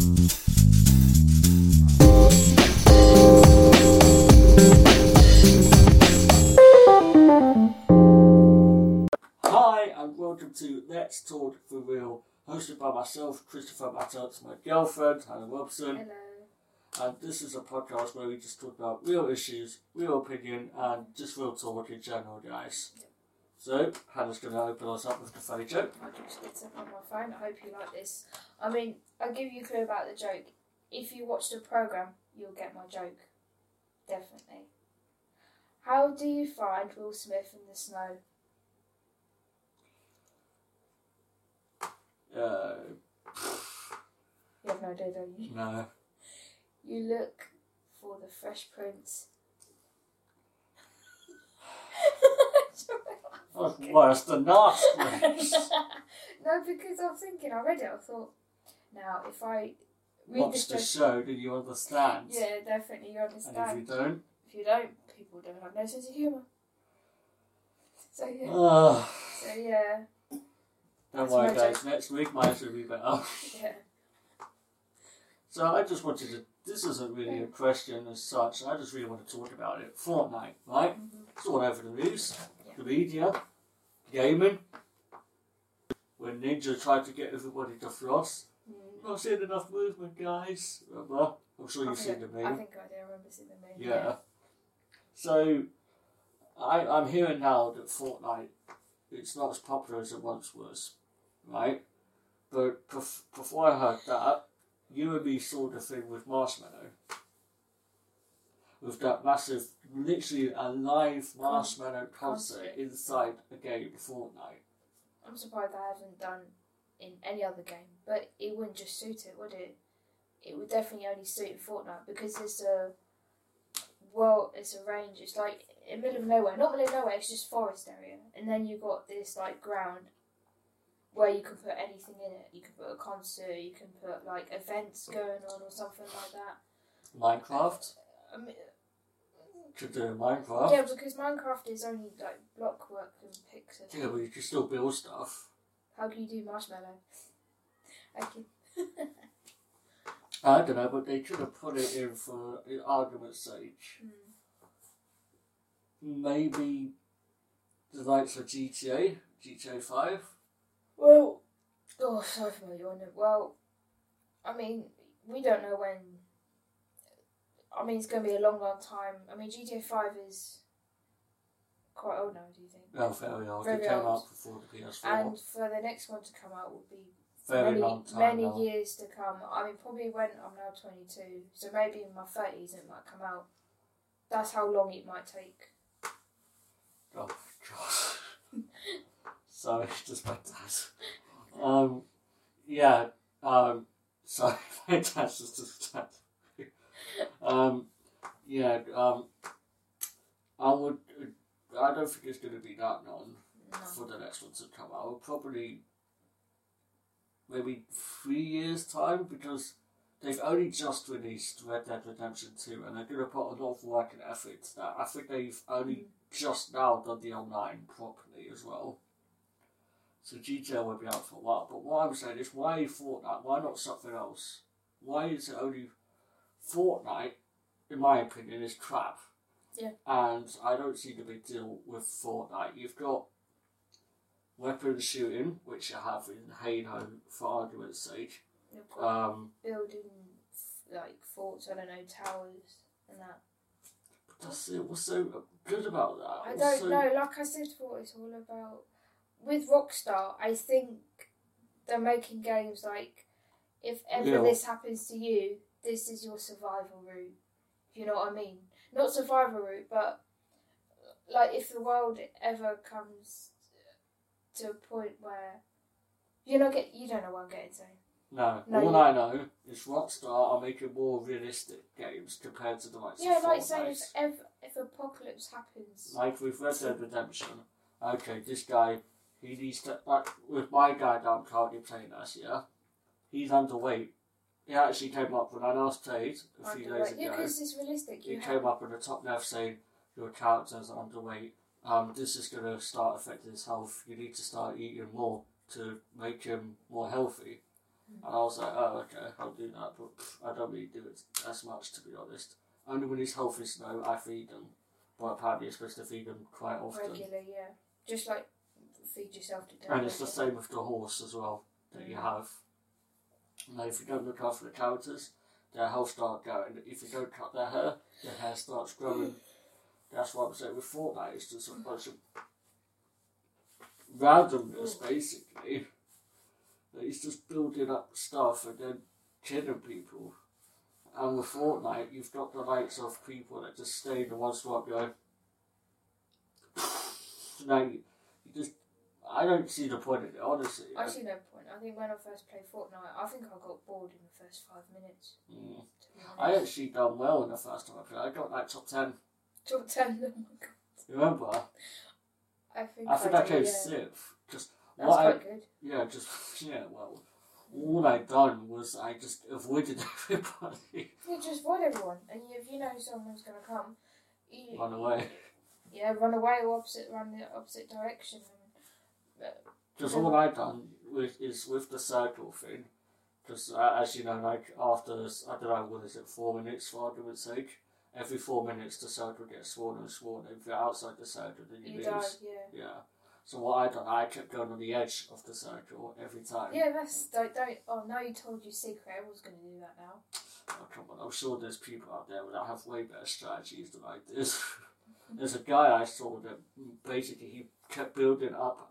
Hi and welcome to Let's Talk for Real, hosted by myself, Christopher Matters, my girlfriend, Hannah Robson. Hello. And this is a podcast where we just talk about real issues, real opinion, and just real talk in general, guys. So, Hannah's going to open us up with the funny joke. I just lit up on my phone. I hope you like this. I mean, I'll give you a clue about the joke. If you watch the programme, you'll get my joke. Definitely. How do you find Will Smith in the snow? You have no idea, don't you? No. You look for the Fresh Prince. That's worse than nasty. No, because I was thinking, I read it, I thought, now if I read Watch the show, do you understand? Yeah, definitely, you understand. And if you don't? People don't have no sense of humour. So yeah. Uh, So yeah. don't That's worry, my guys. joke. Next week, mine will be better. Yeah. So I just wanted to. This isn't really a question as such. I just really want to talk about it. Fortnite, right? It's all over the news, the media, gaming. When Ninja tried to get everybody to floss. Not seeing enough movement, guys. Remember? I'm sure you've seen the meme. I think I do. I remember seeing the meme. Yeah. So, I'm hearing now that Fortnite, it's not as popular as it once was, right? But before I heard that, you and me saw the thing with Marshmallow. With that massive, literally a live Marshmallow concert inside a game, Fortnite. I'm surprised I haven't done in any other game, but it wouldn't just suit it, would it? It would definitely only suit in Fortnite because it's a range. It's like in the middle of nowhere. Not middle of nowhere. It's just forest area, and then you got this like ground where you can put anything in it. You can put a concert. You can put like events going on or something like that. Minecraft. I mean, Could do Minecraft. yeah, because Minecraft is only like block work and pixels. Yeah, but you can still build stuff. How can you do Marshmallow? Okay. I don't know, but they could have put it in for argument's sake. Maybe the likes of GTA 5. Well, sorry for my yawn. Well, I mean, we don't know when. I mean, it's going to be a long, long time. I mean, GTA 5 is quite old now, do you think? Oh, very old. Very it came old. out before the PS4. And for the next one to come out will be Very long time many now. years to come. I mean, probably when I'm now 22, so maybe in my 30s it might come out. That's how long it might take. Oh, God. Sorry, just my dad. Yeah, sorry, my dad's just dad. I don't think it's going to be that long for the next one to come out. Probably maybe 3 years' time, because they've only just released Red Dead Redemption 2 and they're going to put a lot of work and effort into that. I think they've only just now done the online properly as well. So GTA will be out for a while. But what I'm saying is, why Fortnite? Why not something else? Why is it only Fortnite, in my opinion, is crap. Yeah. And I don't see the big deal with Fortnite. You've got weapon shooting, which you have in Halo, for argument's sake. Building like forts, I don't know, towers and that. But that's it. What's so good about that? I don't know. Like I said before, it's all about with Rockstar. I think they're making games like if ever this happens to you, this is your survival route. If you know what I mean. Not survival route, but like if the world ever comes to a point where you don't know what I'm getting to. No, all I know is Rockstar are making more realistic games compared to the likes of Fortnite. Yeah, like saying if apocalypse happens. Like with Red Dead Redemption, okay, this guy, he needs to, like with my guy that I'm currently playing as, he's underweight. It actually came up when I last played a few days ago. Yeah, because it's realistic. It came up in the top left saying your character's underweight. This is going to start affecting his health. You need to start eating more to make him more healthy. And I was like, oh, okay, I'll do that, but I don't really do it as much, to be honest. Only when his health is low, I feed them. But apparently you're supposed to feed them quite often. Regularly, yeah. Just like feed yourself to death. And it's the same with the horse as well, that you have. Now, if you don't look after the characters, their health starts going. If you don't cut their hair starts growing. That's what I'm saying with Fortnite. It's just a bunch of randomness, basically. He's just building up stuff and then killing people. And with Fortnite, you've got the likes of people that just stay in the one spot going. Now, you just. I don't see the point in it, honestly. I see no point. I think when I first played Fortnite, I think I got bored in the first 5 minutes. I actually done well in the first time I played. I got like top 10. Top 10, oh my god. Remember? I think I came 6th. Just that's quite good. Yeah, well, all I done was I just avoided everybody. You just avoid everyone, and if you know someone's going to come, you run away. Yeah, run away or run the opposite direction. Just all I done is with the circle thing. Because as you know, like after I don't know, what is it, 4 minutes for argument's sake. Every 4 minutes the circle gets smaller and smaller. If you're outside the circle, then you lose. Die, yeah. So what I done, I kept going on the edge of the circle every time. Yeah, that's don't. Oh, now you told you secret. Everyone's going to do that now. Oh come on! I'm sure there's people out there that have way better strategies than I do. There's a guy I saw that basically he kept building up,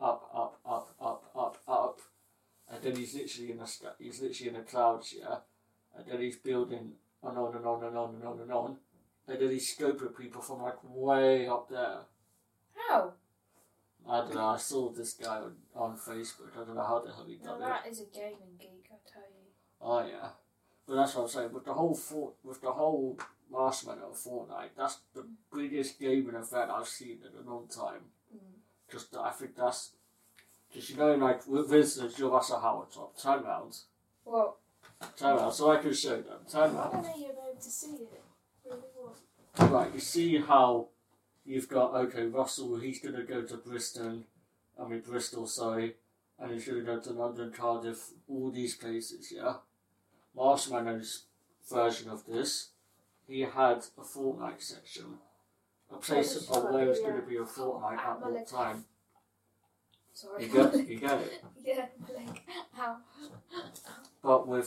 and then he's literally in the clouds, yeah, and then he's building on and on and on and on and on, and then he's scoping people from like way up there. How? I don't know. I saw this guy on Facebook. I don't know how the hell he done it. That is a gaming geek, I tell you. Oh yeah, but that's what I'm saying. With the whole Marshmallow of Fortnite, that's the biggest gaming event I've seen in a long time. Just I think that's just like with visitors, you're also Howard top. Turn round. What? Turn round, so I can show them. Turn round. I don't know you're able to see it. Really what? Right, you see how you've got Russell. He's gonna go to Bristol, sorry, and he's gonna go to London, Cardiff, all these places. Yeah, Marshmallow's version of this. He had a Fortnite section, a place of where there's going to be a Fortnite at what time. Sorry. You get it? Yeah, my leg. Ow. But with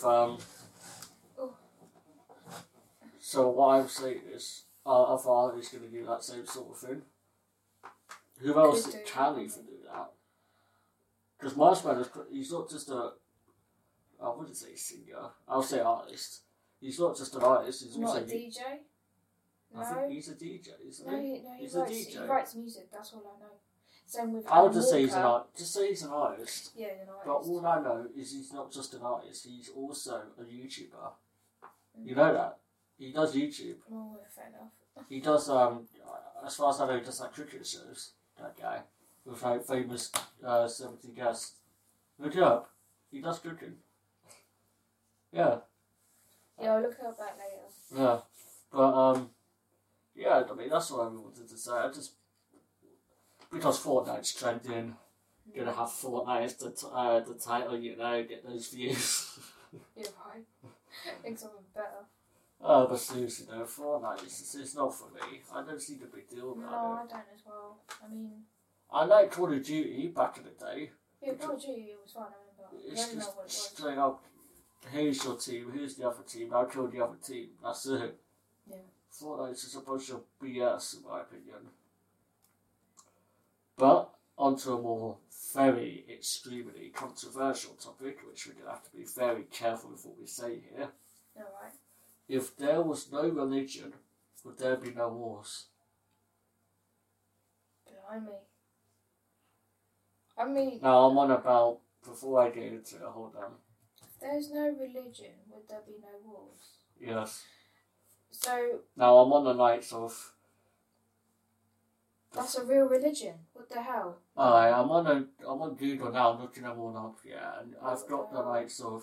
So what I'm saying is, other artists going to do that same sort of thing. Who else can even do that? Because Marshmallow, he's not just I wouldn't say singer. I'll say artist. He's not just an artist. He's not also a DJ. No. I think he's a DJ, isn't he? No, he's writes, a DJ. He writes music. That's all I know. Same with. I would just say he's an artist. Just say he's an artist. Yeah, an artist. But all I know is he's not just an artist. He's also a YouTuber. You know that he does YouTube. Oh, fair enough. He does. As far as I know, he does like cricket shows. That guy with like famous celebrity guests. Look it up. He does cooking. Yeah. Yeah, I'll look up that later. Yeah, but yeah, I mean that's what I wanted to say. Because Fortnite's trending, gonna have Fortnite as the title, get those views. You're right. Think something better. Oh, but seriously though, Fortnite it's not for me. I don't see the big deal about it. No, I don't as well. I mean, I like Call of Duty back in the day. Yeah, Call of Duty was fun. I remember. It's just straight up. Here's your team, here's the other team, I'll kill the other team. That's it. Yeah. Fortnite's just a bunch of BS, in my opinion. But, onto a more very extremely controversial topic, which we're going to have to be very careful with what we say here. Alright. If there was no religion, would there be no wars? Blimey. I mean... Now, I'm on about, before I get into it, hold on. There's no religion, would there be no wars? Yes. So... Now, I'm on the nights of... That's a real religion? What the hell? I'm on Google now, I'm looking them all up, yeah, and I've got the likes of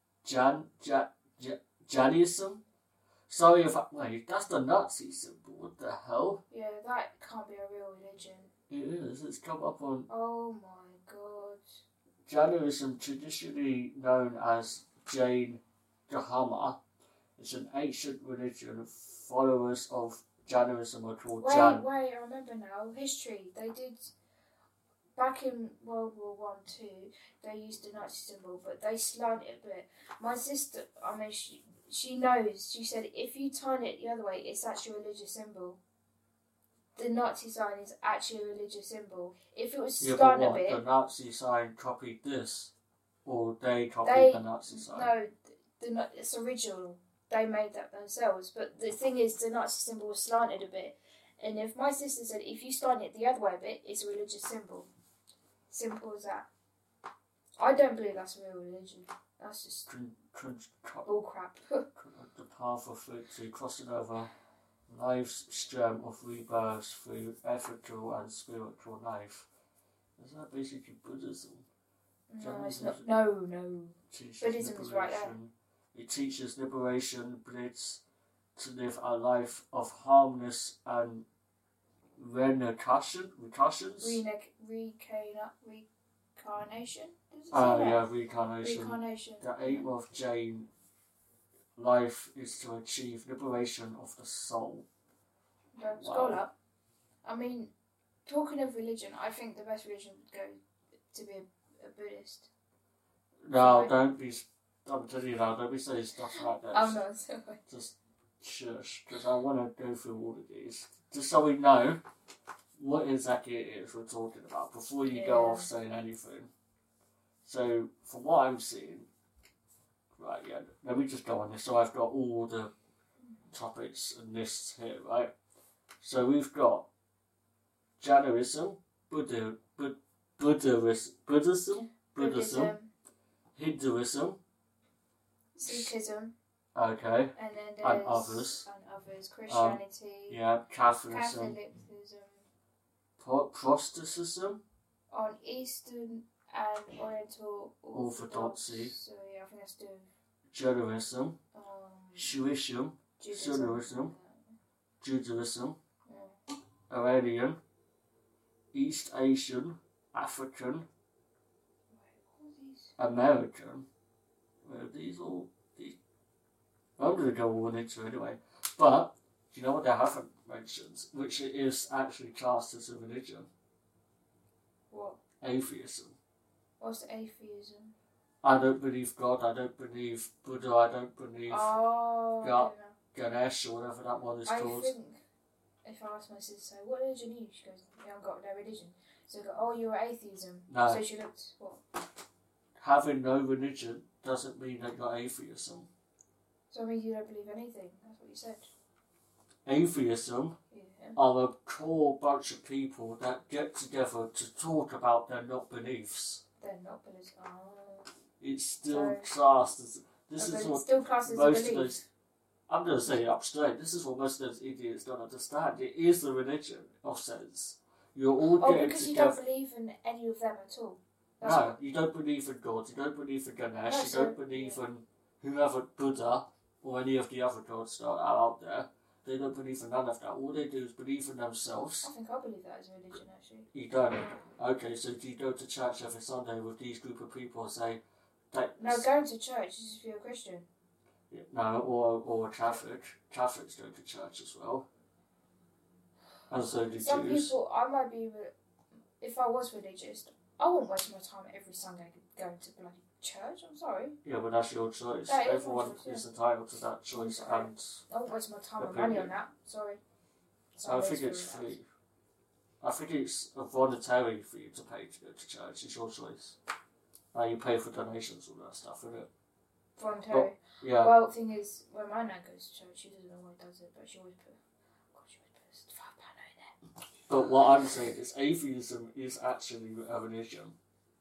Jainism. Sorry if wait, that's the Nazi symbol, what the hell? Yeah, that can't be a real religion. It is, it's come up on... Oh my god. Jainism, traditionally known as Jain Dharma. It's an ancient religion. Followers of Jainism are called Jain. Wait, I remember now. History. They did, back in World War One, II, they used the Nazi symbol, but they slanted it a bit. My sister, she knows, she said, if you turn it the other way, it's actually a religious symbol. The Nazi sign is actually a religious symbol. If it was slanted a bit... the Nazi sign copied this? Or they copied the Nazi sign? No, it's original. They made that themselves. But the thing is, the Nazi symbol was slanted a bit. And if my sister said, if you slant it the other way a bit, it's a religious symbol. Simple as that. I don't believe that's a real religion. That's just bullcrap. The path of victory, crossing over life's stream of rebirth through ethical and spiritual life. Is that basically Buddhism? No, it's not. No. Buddhism is right there. It teaches liberation, but it's to live a life of harmless and reincarnations. Reincarnation. Reincarnation. The aim of Jain life is to achieve liberation of the soul. Scroll up. I mean, talking of religion, I think the best religion would go to be a Buddhist. No, don't be. I'm telling you now, don't be saying stuff like that. I'm not sorry. Just shush, because I want to go through all of these, just so we know what exactly it is we're talking about before you go off saying anything. So, from what I'm seeing, right, let me just go on this. So I've got all the topics and lists here, right? So we've got Jainism, Buddhism, Hinduism, Sikhism. Okay. And then there's others. Christianity. Catholicism. Protestantism. On Eastern and Oriental Orthodoxy. So I think that's Judaism. Shuism. Judaism. Iranian. East Asian. African. American. These all. I'm going to go all into anyway. But, do you know what they haven't mentioned? Which is actually classed as a religion. What? Atheism. What's atheism? I don't believe God, I don't believe Buddha, I don't believe Ganesh or whatever that one is called. I think, if I ask my sister, what religion are you? She goes, I haven't got no religion. So I go, you're atheism. No. So she looked, what? Having no religion doesn't mean that you're atheism. So I mean you don't believe anything, that's what you said. Atheism are a core bunch of people that get together to talk about their not beliefs. They're not beliefs. It's still classed as... still classed as a belief. I'm going to say it up straight. This is what most of those idiots don't understand. It is the religion of sense. You're all getting because together. You don't believe in any of them at all. No, you don't believe in God. You don't believe in Ganesh. You don't believe in whoever, Buddha, or any of the other gods that are out there. They don't believe in none of that. All they do is believe in themselves. I think I believe that as a religion, actually. You don't? Okay, so do you go to church every Sunday with these group of people and say... No, going to church is if you're a Christian. Yeah, no, or a Catholic. Catholics go to church as well. And so do Some Jews. people, I might be... If I was religious, I wouldn't waste my time every Sunday going to bloody church, I'm sorry. Yeah, but that's your choice. Everyone is entitled to that choice, and I won't waste my time and money on that. Sorry. I think it's free. I think it's voluntary for you to pay to go to church. It's your choice. You pay for donations, all that stuff, isn't it? Voluntary. Yeah. Well, the thing is, when my nan goes to church, she doesn't know why does it, but she always puts £5 in there. But what I'm saying is, atheism is actually a religion.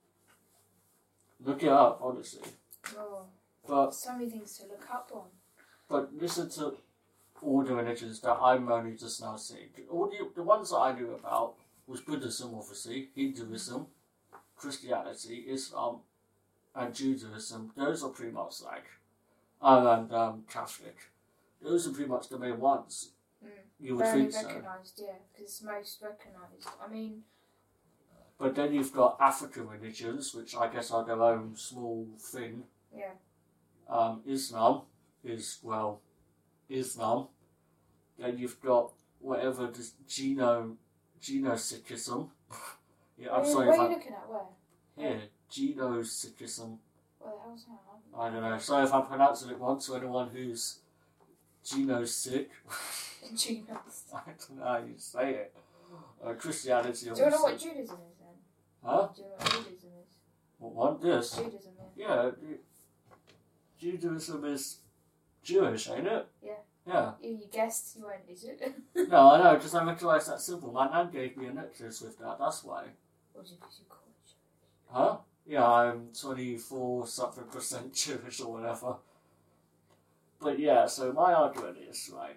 Look it up, honestly. Oh, but so many things to look up on. But listen to all the religions that I'm only just now seeing. All the ones that I knew about was Buddhism, obviously, Hinduism, Christianity, Islam, and Judaism. Those are pretty much like, and Catholic. Those are pretty much the main ones. You would think so. Recognised, yeah, because it's most recognised. I mean. But then you've got African religions, which I guess are their own small thing. Yeah. Islam is, well, Islam. Then you've got whatever this Gnosticism. Yeah, I'm sorry. Where are you looking at? Where? Here, Gnosticism. Where the hell's that? I don't know. Sorry if I'm pronouncing it wrong to anyone who's Geno-sick. Genos. I don't know how you say it. Christianity. Do you know what Judaism is then? Huh? Do you know what Judaism is? What one? This? Judaism, Yeah. Judaism is Jewish, ain't it? Yeah. Yeah. You guessed, you went, is it? No, I know, because I recognise that symbol. My nan gave me a necklace with that, that's why. Or is it because you call it Jewish? Huh? Yeah, I'm 24% Jewish or whatever. But yeah, so my argument is, right,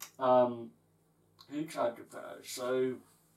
who tried to better? So,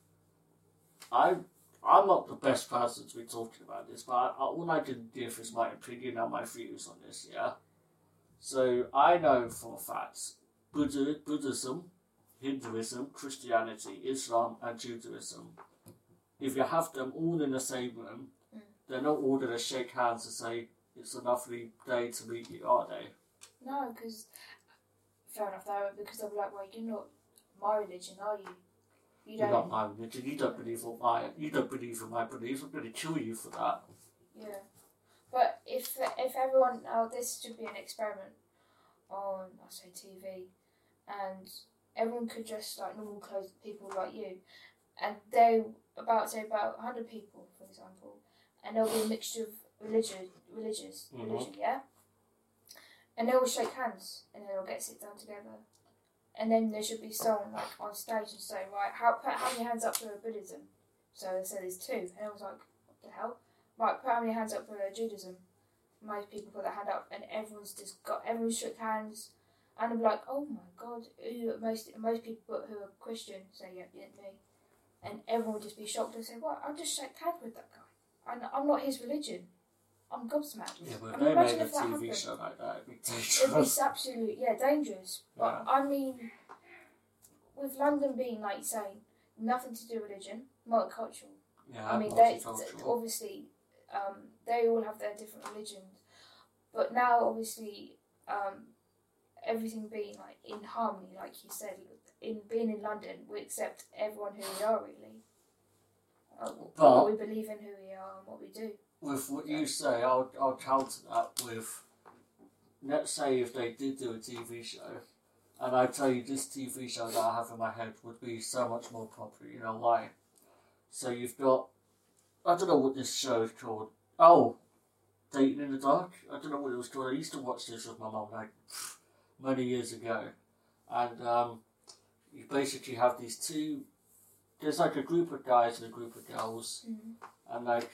I'm not the best person to be talking about this, but all I can give is my opinion and my views on this, yeah? So, I know for a fact, Buddhism, Hinduism, Christianity, Islam and Judaism, if you have them all in the same room, they're not all going to shake hands and say, it's a lovely day to meet you, are they? No, because, fair enough though, because they'll be like, well, you're not my religion, are you? You're not my religion, you don't believe in my beliefs, I'm going to kill you for that. Yeah. But if everyone, this should be an experiment on, I say TV, and everyone could dress like normal clothes, people like you, and they about 100 people, for example, and there'll be a mixture of religion, yeah? And they'll all shake hands, and then they'll get sit down together. And then there should be someone like on stage and say, right, put how many hands up for Buddhism? So they said there's 2. And I was like, what the hell? Right, put how many hands up for Judaism? Most people put their hand up, and everyone shook hands. And I'm like, oh my god, most people who are Christian say, yeah, me. And everyone would just be shocked and say, what? I just shook hands with that guy. I'm not his religion. I'm gobsmacked. Yeah, but if they made a TV show like that, it'd be dangerous. It'd be absolutely, dangerous. But I mean, with London being, like you say, nothing to do with religion, multicultural. Yeah, I mean, obviously, they all have their different religions. But now, obviously, everything being like in harmony, like you said, being in London, we accept everyone who we are, really. What we believe in, who we are, and what we do. With what you say, I'll counter that with, let's say if they did do a TV show, and I tell you this TV show that I have in my head would be so much more popular, you know why? So you've got, I don't know what this show is called. Oh, Dating in the Dark? I don't know what it was called. I used to watch this with my mum like many years ago. And you basically have these two, there's like a group of guys and a group of girls, and like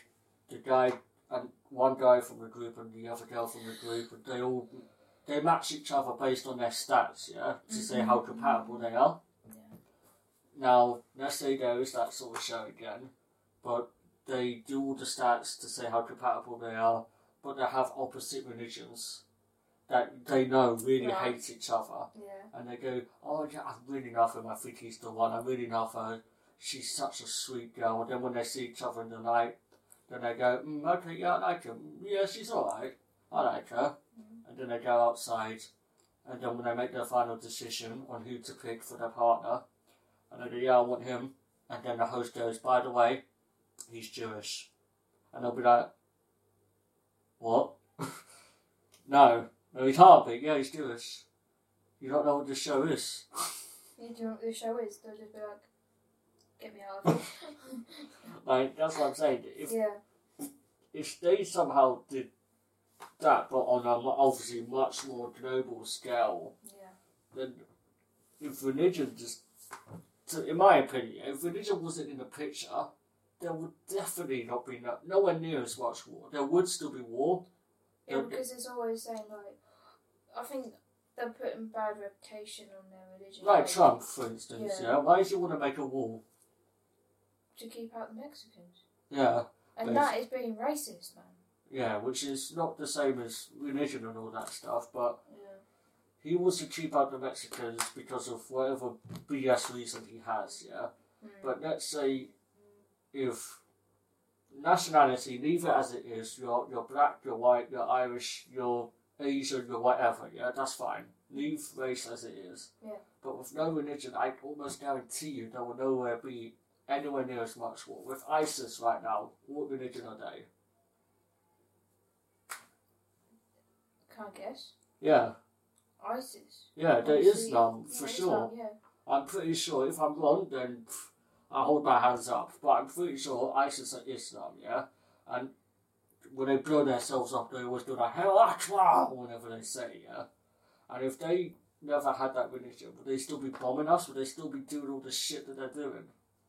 one guy from the group and the other girl from the group, and they match each other based on their stats, yeah, to say how compatible they are. Yeah. Now, let's say there is that sort of show again, but they do all the stats to say how compatible they are, but they have opposite religions that they know really hate each other. Yeah. And they go, oh yeah, I really love him, I think he's the one, I really love her, she's such a sweet girl. And then when they see each other in the night, then they go, okay, yeah, I like her. Yeah, she's alright. I like her. And then they go outside, and then when they make their final decision on who to pick for their partner, and they go, yeah, I want him. And then the host goes, by the way, he's Jewish. And they'll be like, what? No, he can't be. Yeah, he's Jewish. You don't know what this show is. You do know what this show is. They'll just be like, get me out of here. Like, that's what I'm saying. If they somehow did that, but on a obviously much more global scale, then if religion in my opinion, if religion wasn't in the picture, there would definitely not be nowhere near as much war. There would still be war. Yeah, because it's always saying, like, I think they're putting bad reputation on their religion. Like Trump, for instance, Why does he want to make a wall? To keep out the Mexicans. Yeah. And that is being racist, man. Yeah, which is not the same as religion and all that stuff, but he wants to keep out the Mexicans because of whatever BS reason he has, But let's say if nationality, leave it as it is, you're black, you're white, you're Irish, you're Asian or whatever, yeah, that's fine. Leave race as it is. Yeah. But with no religion, I almost guarantee you there will nowhere be anywhere near as much war. With ISIS right now, what religion are they? Can I guess? Yeah. ISIS. Yeah, they're Islam, for sure. Islam, yeah. I'm pretty sure, if I'm wrong, then I hold my hands up. But I'm pretty sure ISIS are Islam, yeah? And when they blow themselves up, they always do that, Hell Akbar, whenever they say, yeah? And if they never had that religion, would they still be bombing us? Would they still be doing all the shit that they're doing?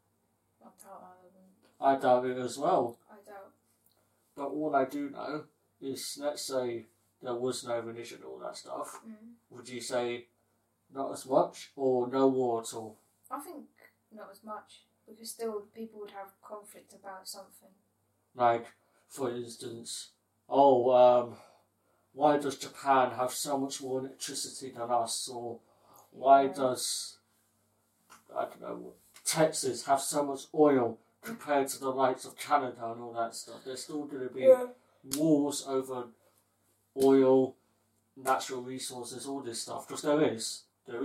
I doubt it as well. I doubt. But all I do know is, let's say there was no religion and all that stuff, would you say not as much or no war at all? I think not as much, because still people would have conflict about something. Like, for instance, why does Japan have so much more electricity than us? Or why does, I don't know, Texas have so much oil compared to the likes of Canada and all that stuff? There's still going to be wars over oil, natural resources, all this stuff. Because there is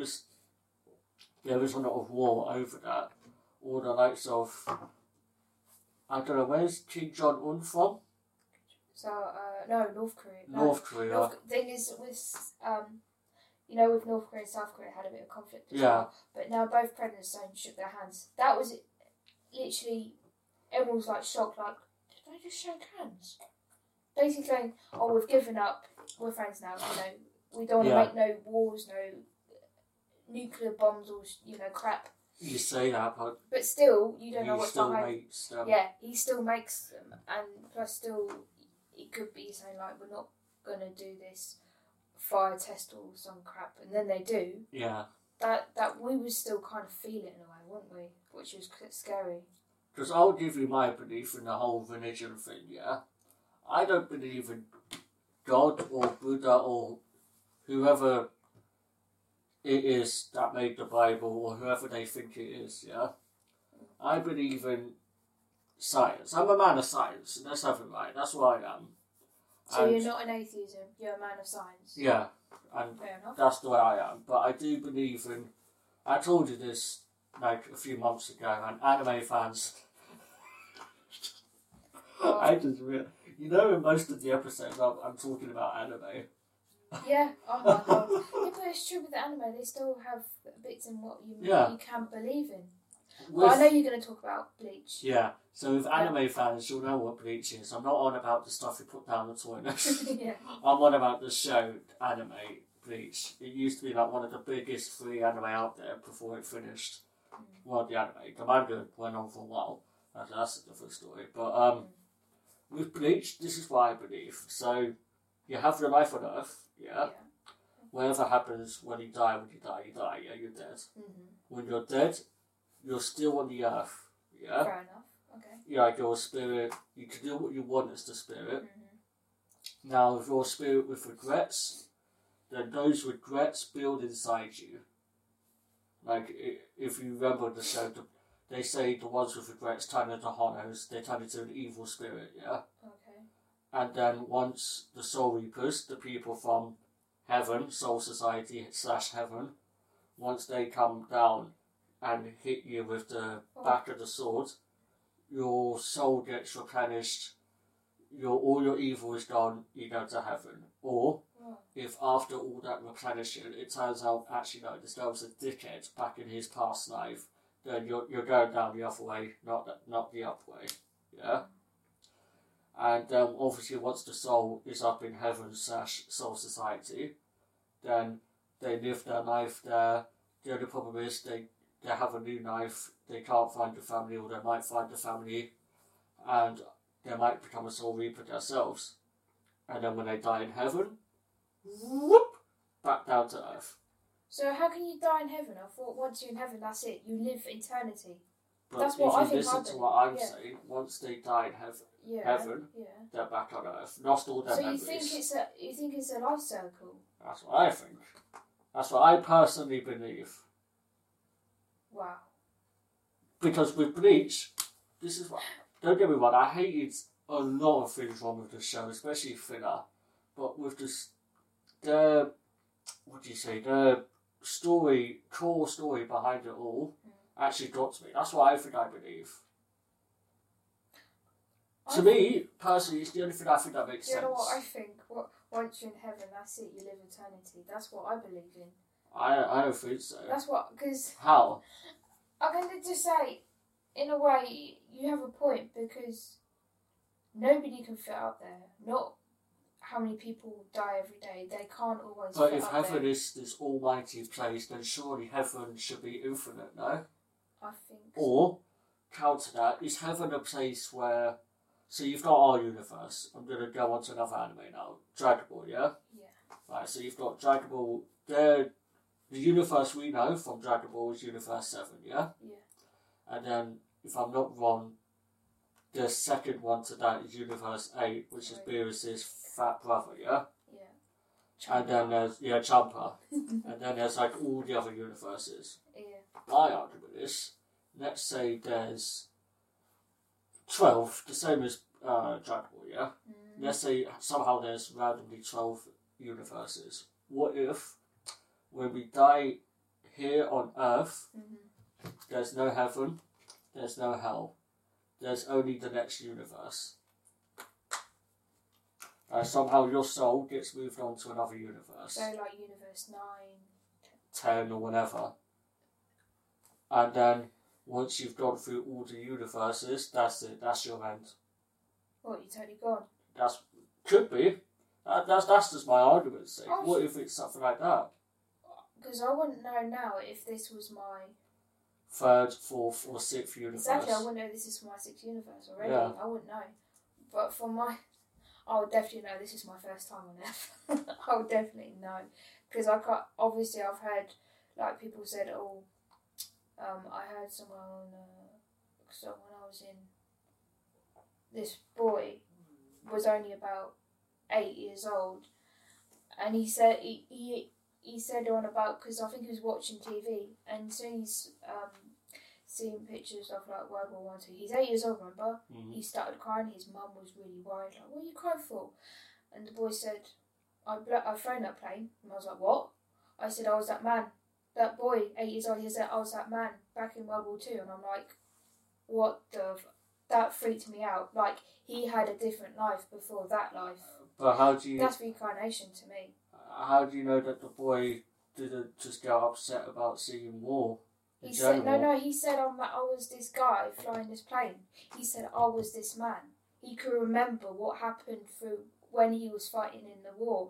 a lot of war over that. Or the likes of, I don't know, where's Kim Jong-un from? So, no, North Korea. North Korea. Thing is, with, with North Korea and South Korea had a bit of conflict as well. But now both presidents shook their hands. That was literally, everyone was like shocked, like, did they just shake hands? Basically saying, we've given up, we're friends now, we don't want to make no wars, no nuclear bombs or, crap. You say that, but still, you don't know what's behind. Makes them. Yeah, he still makes them, and plus still, it could be saying like, we're not going to do this fire test or some crap, and then they do. Yeah. That we would still kind of feel it in a way, wouldn't we? Which was scary. Because I'll give you my belief in the whole religion thing, yeah? I don't believe in God or Buddha or whoever it is that made the Bible or whoever they think it is, yeah? I believe in science. I'm a man of science, and that's nothing right. That's what I am. So you're not an atheism, you're a man of science. Yeah, and fair enough. That's the way I am. But I do believe in, I told you this like a few months ago, and anime fans, I just realized, in most of the episodes I'm talking about anime. Yeah, oh my god. Yeah, but it's true with the anime, they still have bits in what you can believe in. But I know you're going to talk about Bleach. Yeah, so with anime fans, you'll know what Bleach is. I'm not on about the stuff you put down the toilet. Yeah. I'm on about the show, anime, Bleach. It used to be like one of the biggest free anime out there before it finished. Well, the anime. The manga went on for a while. That's a different story. But with Bleach, this is what I believe. So, you have your life on Earth, yeah? Whatever happens when you die, yeah, you're dead. When you're dead, you're still on the Earth, yeah? Fair enough, okay. You're a spirit, you can do what you want as the spirit. Now, if you're a spirit with regrets, then those regrets build inside you. Like, if you remember the show, they say the ones with regrets turn into hollows, they turn into an evil spirit, yeah? Okay. And then once the Soul Reapers, the people from heaven, Soul Society / heaven, once they come down and hit you with the back of the sword, your soul gets replenished, all your evil is gone, you go to heaven. Or, if after all that replenishing, it turns out, actually no, this guy was a dickhead back in his past life, then you're going down the other way, not the up way, yeah? And obviously once the soul is up in heaven / Soul Society, then they live their life there. The only problem is they have a new life, they can't find the family, or they might find the family, and they might become a Soul Reaper themselves. And then when they die in heaven, whoop, back down to Earth. So how can you die in heaven? I thought once you're in heaven, that's it. You live eternity. But that's what I think. If you listen to what I'm saying, once they die in heaven, they're back on Earth. Lost all their memories. So you think it's a life circle? That's what I think. That's what I personally believe. Wow. Because with Bleach, this is what... Don't get me wrong, I hated a lot of things wrong with the show, especially filler. But with this the core story behind it all actually got to me. That's what I think I believe. To me, personally, it's the only thing I think that makes sense. You know what I think? Once you're in heaven, that's it, you live eternity. That's what I believe in. I don't think so. That's what, because... How? I'm going to just say, in a way, you have a point, because nobody can fit out there. Not how many people die every day. They can't always fit out there. But if heaven is this almighty place, then surely heaven should be infinite, no? I think so. Or, counter that, is heaven a place where... So you've got our universe. I'm going to go on to another anime now. Dragon Ball, yeah? Yeah. Right, so you've got Dragon Ball. The universe we know from Dragon Ball is Universe 7, yeah? Yeah. And then, if I'm not wrong, the second one to that is Universe 8, which is Beerus's fat brother, yeah? Yeah. And then there's, Champa. And then there's like all the other universes. Yeah. My argument is, let's say there's 12, the same as Dragon Ball, yeah? Let's say somehow there's randomly 12 universes. What if, when we die here on Earth, there's no heaven, there's no hell, there's only the next universe? Somehow your soul gets moved on to another universe. So like Universe 9, 10 or whatever. And then, once you've gone through all the universes, that's it. That's your end. What, you're totally gone? Could be. That's just my argument. What if it's something like that? Because I wouldn't know now if this was my... third, fourth or sixth universe. Exactly, I wouldn't know this is my sixth universe already. Yeah. I wouldn't know. But for my... I would definitely know this is my first time on Earth. I would definitely know. Because I can't... Obviously, I've heard, like, people said, I heard someone on, so when I was in, this boy was only about 8 years old, and he said he said on about, because I think he was watching TV, and so he's seeing pictures of like World War One, 2. He's 8 years old, remember? He started crying. His mum was really worried, like, what are you crying for? And the boy said, I've flown that plane. And I was like, what? I said, I was that man. That boy, 8 years old, he said, I was that man back in World War II. And I'm like, what the... That freaked me out. Like, he had a different life before that life. But how do you... That's reincarnation to me. How do you know that the boy didn't just get upset about seeing war? He said, no, he said, I was this guy flying this plane. He said, I was this man. He could remember what happened through when he was fighting in the war.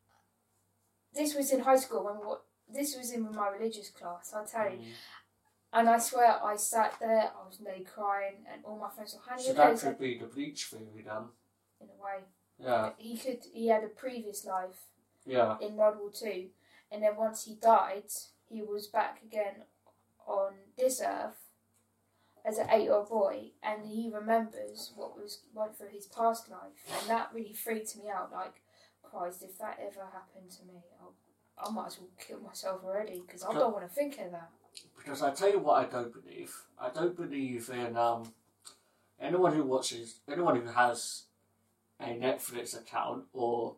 This was in high school, this was in my religious class, I tell you. And I swear, I sat there, I was nearly crying, and all my friends were handing So that could be the Bleach theory then. In a way. Yeah. He had a previous life. Yeah. In World War II, and then once he died, he was back again on this earth as an 8-year-old boy, and he remembers what went through his past life, and that really freaked me out. Like, Christ, if that ever happened to me, I might as well kill myself already, because I don't want to think of that. Because I tell you what I don't believe. I don't believe in anyone who has a Netflix account or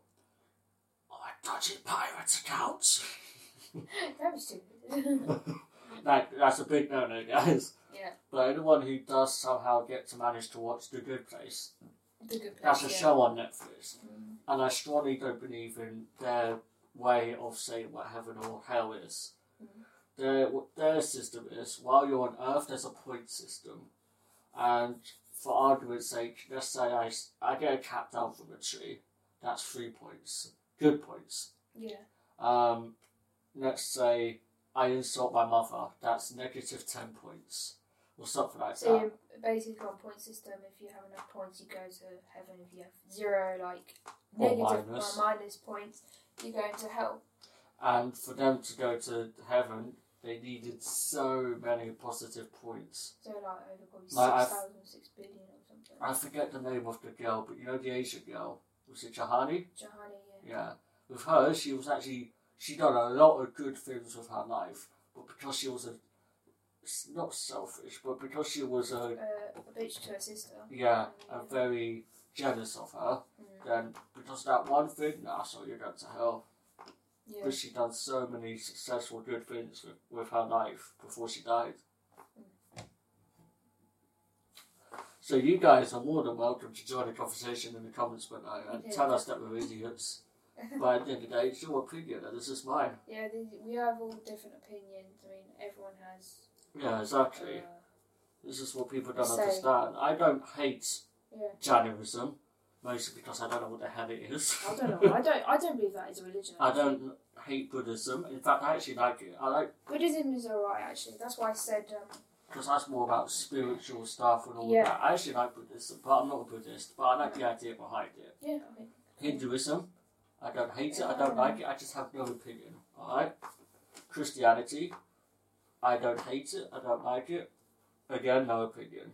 a Dodgy Pirates account. That was stupid. That's a big no-no, guys. Yeah. But anyone who does somehow get to manage to watch The Good Place, that's a yeah. show on Netflix. And I strongly don't believe in their way of saying what heaven or hell is. What their system is, while you're on Earth, there's a point system. And for argument's sake, let's say I get a cat down from a tree. That's 3 points. Good points. Yeah. Let's say I insult my mother. That's negative 10 points. Or something like that. So you're basically on point system. If you have enough points, you go to heaven. If you have 0, like negative or minus points, you go into hell. And for them to go to heaven, they needed so many positive points. So like over probably 6 billion or something. I forget the name of the girl, but you know the Asian girl? Was it Jahani? Jahani, yeah. Yeah. With her, she done a lot of good things with her life, but because she was not selfish, but because she was a bitch to her sister. Yeah, and very jealous of her, then because of that one thing, so you're going to hell. Yeah. But she done so many successful good things with her life before she died. So you guys are more than welcome to join the conversation in the comments below and tell us that we're idiots. But at the end of the day, it's your opinion and this is mine. Yeah, we have all different opinions. I mean, everyone has... Yeah, exactly. This is what people don't understand. I don't hate Jainism, mostly because I don't know what the hell it is. I don't know. I don't believe that is a religion. I don't hate Buddhism. In fact, I actually like it. Buddhism is alright, actually. That's why I said... because that's more about spiritual stuff and all that. I actually like Buddhism, but I'm not a Buddhist. But I like the idea behind it. Yeah, okay. Hinduism, I don't hate it. I don't like it. I just have no opinion. Alright? Christianity, I don't hate it. I don't like it. Again, no opinion.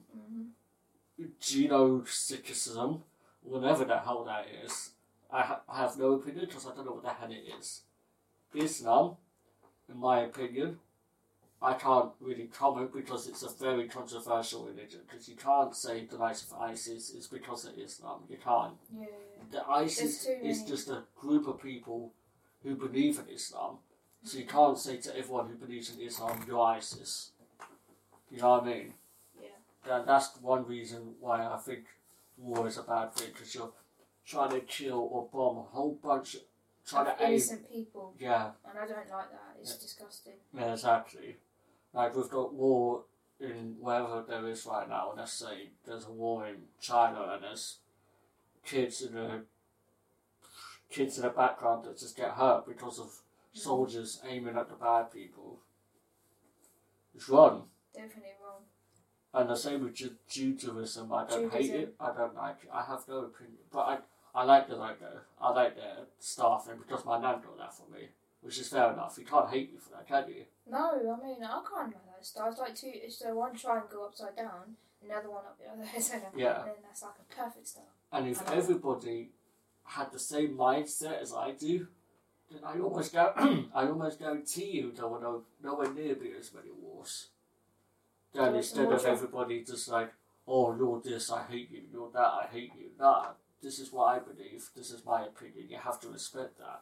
Geno-Sikhism, whatever the hell that is, I have no opinion because I don't know what the hell it is. Islam, in my opinion, I can't really comment because it's a very controversial religion. Because you can't say the likes of ISIS is because of Islam. You can't. Yeah. The ISIS is just a group of people who believe in Islam. So you can't say to everyone who believes in Islam, you're ISIS. You know what I mean? Yeah. That's one reason why I think war is a bad thing. Because you're trying to kill or bomb a whole bunch of innocent people. Yeah. And I don't like that. It's disgusting. Yeah, exactly. Like, we've got war in wherever there is right now. Let's say there's a war in China and there's kids in the background that just get hurt because of soldiers aiming at the bad people. It's wrong. Definitely wrong. And the same with Judaism. I don't hate it. I don't like it. I have no opinion. But I like the logo. I like their staffing because my nan got that for me. Which is fair enough. You can't hate me for that, can you? No, I mean, I can't like that style. It's like it's the one triangle upside down, and the other one up the other side. Yeah. And then that's like a perfect style. And if everybody had the same mindset as I do, then I almost guarantee you there were nowhere near be as many wars. Then instead of everybody just like, oh, you're this, I hate you, you're that, I hate you. Nah, this is what I believe, this is my opinion, you have to respect that.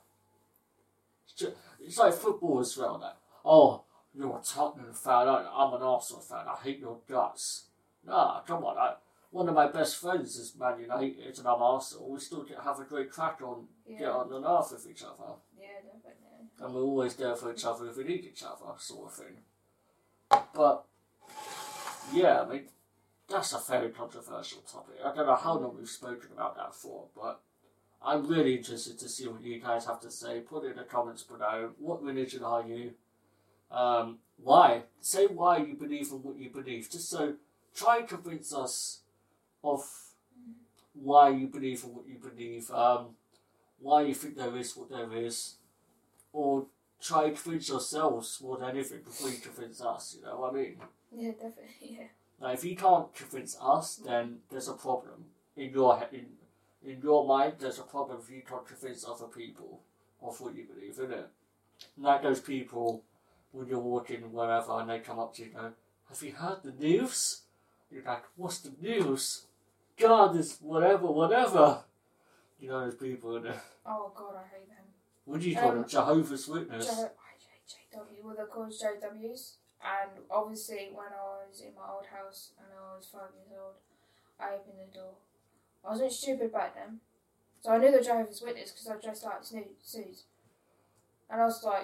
It's like football as well, like, oh, you're a Tottenham fan, I'm an Arsenal fan, I hate your guts. Nah, come on, one of my best friends is Man United and I'm Arsenal, we still have a great crack on, get on and off with each other. Yeah, definitely. And we're always there for each other if we need each other, sort of thing. But, yeah, I mean, that's a very controversial topic. I don't know how long we've spoken about that for, but I'm really interested to see what you guys have to say. Put it in the comments below. What religion are you? Why? Say why you believe in what you believe. Just so, try and convince us of why you believe in what you believe. Why you think there is what there is. Or try and convince yourselves more than anything before you convince us, you know what I mean? Yeah, definitely, yeah. Now, if you can't convince us, then there's a problem. In your mind, there's a problem if you can't convince other people of what you believe, isn't it? And like those people, when you're walking wherever and they come up to you and go, have you heard the news? You're like, what's the news? God, it's whatever. You know those people, innit? Oh God, I hate them. What do you call them? Jehovah's Witness? JW, well they're called JWs. And obviously when I was in my old house and I was 5 years old, I opened the door. I wasn't stupid back then. So I knew the Jehovah's Witness because I dressed like Suze. And I was like,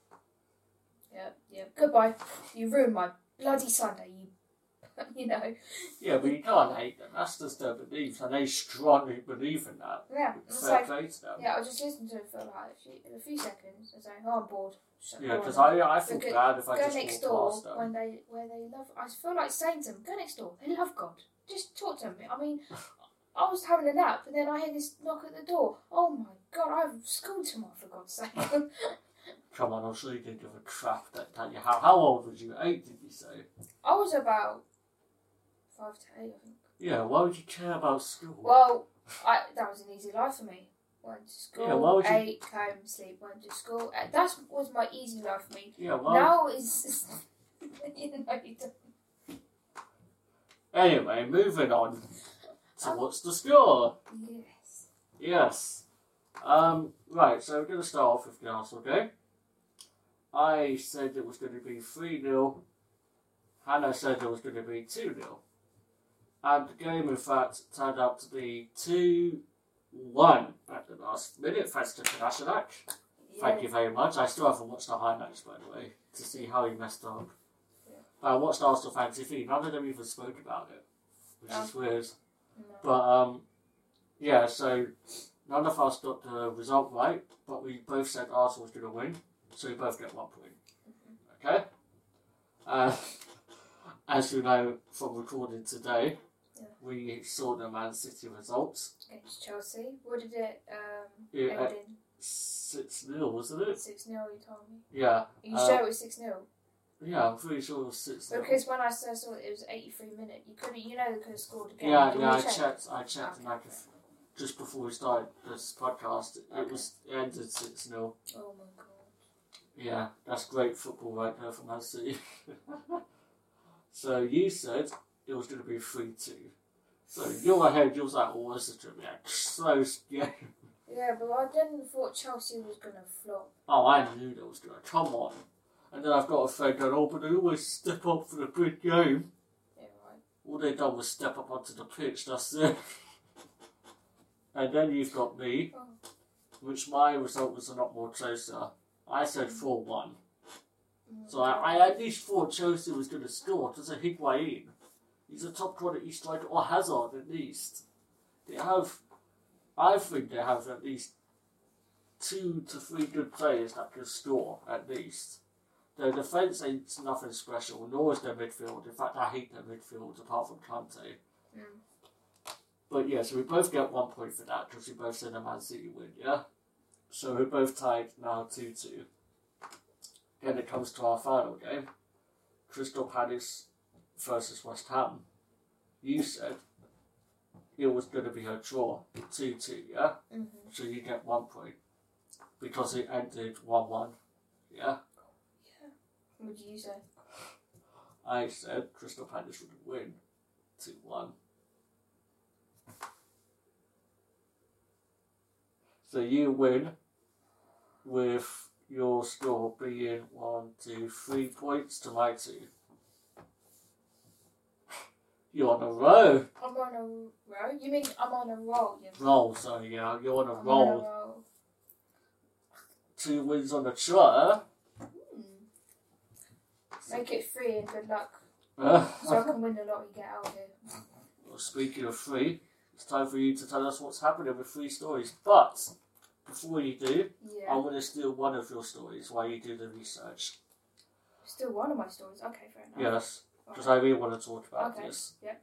yeah, goodbye. You ruined my bloody Sunday, you know. Yeah, but you can't hate them. That's just their belief, and they strongly believe in that. Yeah, fair play to them. Yeah, I'll just listen to it for like a few seconds and say, oh, I'm bored. Yeah, because I feel bad if I just next walk past door them. where they love. I feel like saying to them, go next door. They love God. Just talk to them. I mean, I was having a nap and then I hear this knock at the door. Oh my God, I have school tomorrow for God's sake. Come on, I'm sure you didn't give a crap that you. How old was you? 8, did you say? I was about 5 to 8, I think. Yeah, why would you care about school? Well, that was an easy life for me. Went to school, yeah, why would you... ate, came, sleep, went to school. That was my easy life for me. Yeah, well... Now is... you don't. Anyway, moving on to what's the score? Yes. Yes. Right, so we're going to start off with the Arsenal game. I said it was going to be 3-0. Hannah said it was going to be 2-0. And the game, in fact, turned out to be 2-1 at the last minute, thanks to Kolasinac. Thank you very much. I still haven't watched the highlights, by the way, to see how he messed up. Yeah. But I watched Arsenal Fantasy Feed. None of them even spoke about it, which is weird. No. But, yeah, so none of us got the result right, but we both said Arsenal was going to win, so we both get 1 point. Mm-hmm. Okay? As you know from recording today, we saw the Man City results. Against Chelsea. What did it end in? 6-0, wasn't it? 6-0, you told me. Yeah. Are you sure it was 6-0? Yeah, I'm pretty sure it was 6-0. Because when I saw it was 83 minutes. You could have scored again. Yeah, I checked, and I could, just before we started this podcast, it ended 6-0. Oh my god. Yeah, that's great football right there from Man City. So you said it was going to be 3-2. So in your head, you was like, oh, this is going to be a close game. Yeah, but I didn't thought Chelsea was going to flop. Oh, I knew that was going to come on. And then I've got a friend going, oh, but they always step up for the big game. Yeah, right. All they done was step up onto the pitch, that's it. And then you've got me, which my result was a lot more closer. I said 4-1. So I at least thought Chelsea was going to score. There's a Higuain. He's a top quality striker, or Hazard at least. I think they have at least 2 to 3 good players that can score, at least. Their defence ain't nothing special, nor is their midfield. In fact, I hate their midfield, apart from Kante. But yeah, so we both get 1 point for that, because we both said a Man City win, yeah? So we're both tied now 2-2. Then it comes to our final game, Crystal Palace versus West Ham. You said it was going to be a draw, 2-2, yeah? Mm-hmm. So you get 1 point, because it ended 1-1, yeah? Yeah. What did you say? I said Crystal Palace would win 2-1. So you win with your score being 3 points to my 2. You're on a roll. I'm on a roll? You mean I'm on a roll? Yeah. Roll, sorry, yeah. You're on a roll. On a roll. 2 wins on the trot. Make it 3 and good luck. So I can win a lot and get out of here. Well, speaking of 3, it's time for you to tell us what's happening with 3 stories. But before you do, I want to steal one of your stories while you do the research. Still one of my stories? Okay, fair enough. Yes, because I really want to talk about this. Yep.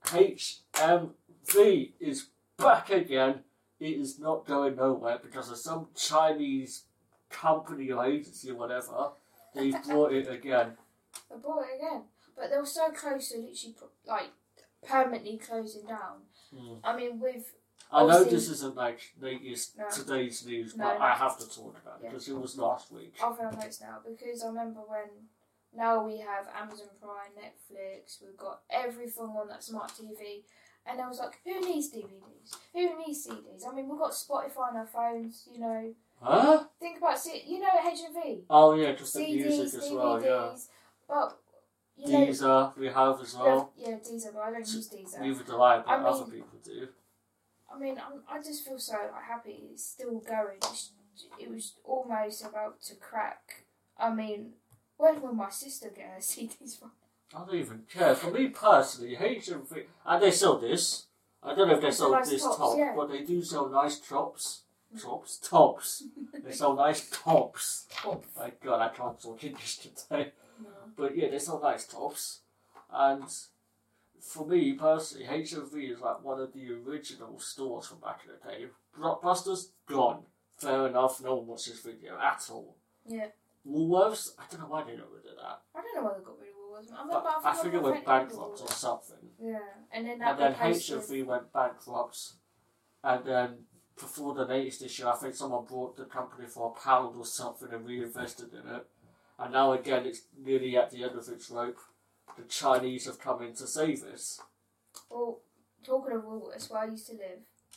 HMV is back again. It is not going nowhere because of some Chinese company or agency or whatever. They've brought it again. They brought it again. But they were so close to literally, permanently closing down. I mean, I know this isn't today's news, but I have to talk about it because it was last week. I'll find notes now because I remember when now we have Amazon Prime, Netflix, we've got everything on that smart TV, and I was like, who needs DVDs? Who needs CDs? I mean, we've got Spotify on our phones, you know. Huh? Think about HMV. Oh yeah, just the CDs, music as DVDs, well, yeah. But Deezer, we have as well. Yeah, Deezer, but I don't use Deezer. Neither do I, but other people do. I mean, I just feel so happy it's still going. It was almost about to crack. I mean, when will my sister get her CDs from? I don't even care. For me personally, HMV, and they sell this. I don't know if they sell nice this top, but they do sell nice tops. Tops. They sell nice tops. My God, I can't talk English today. No. But yeah, they sell nice tops. And for me personally, HMV is like one of the original stores from back in the day. Blockbuster's gone. Fair enough, no one watched this video at all. Yeah. Woolworths, I don't know why they got rid of that. I don't know why they got rid of Woolworths. I think it went bankrupt or something. Yeah. And then HMV went bankrupt. And then before the latest issue, I think someone bought the company for £1 or something and reinvested in it. And now again, it's nearly at the end of its rope. The Chinese have come in to save us. Well, talking of Woolworths, where I used to live,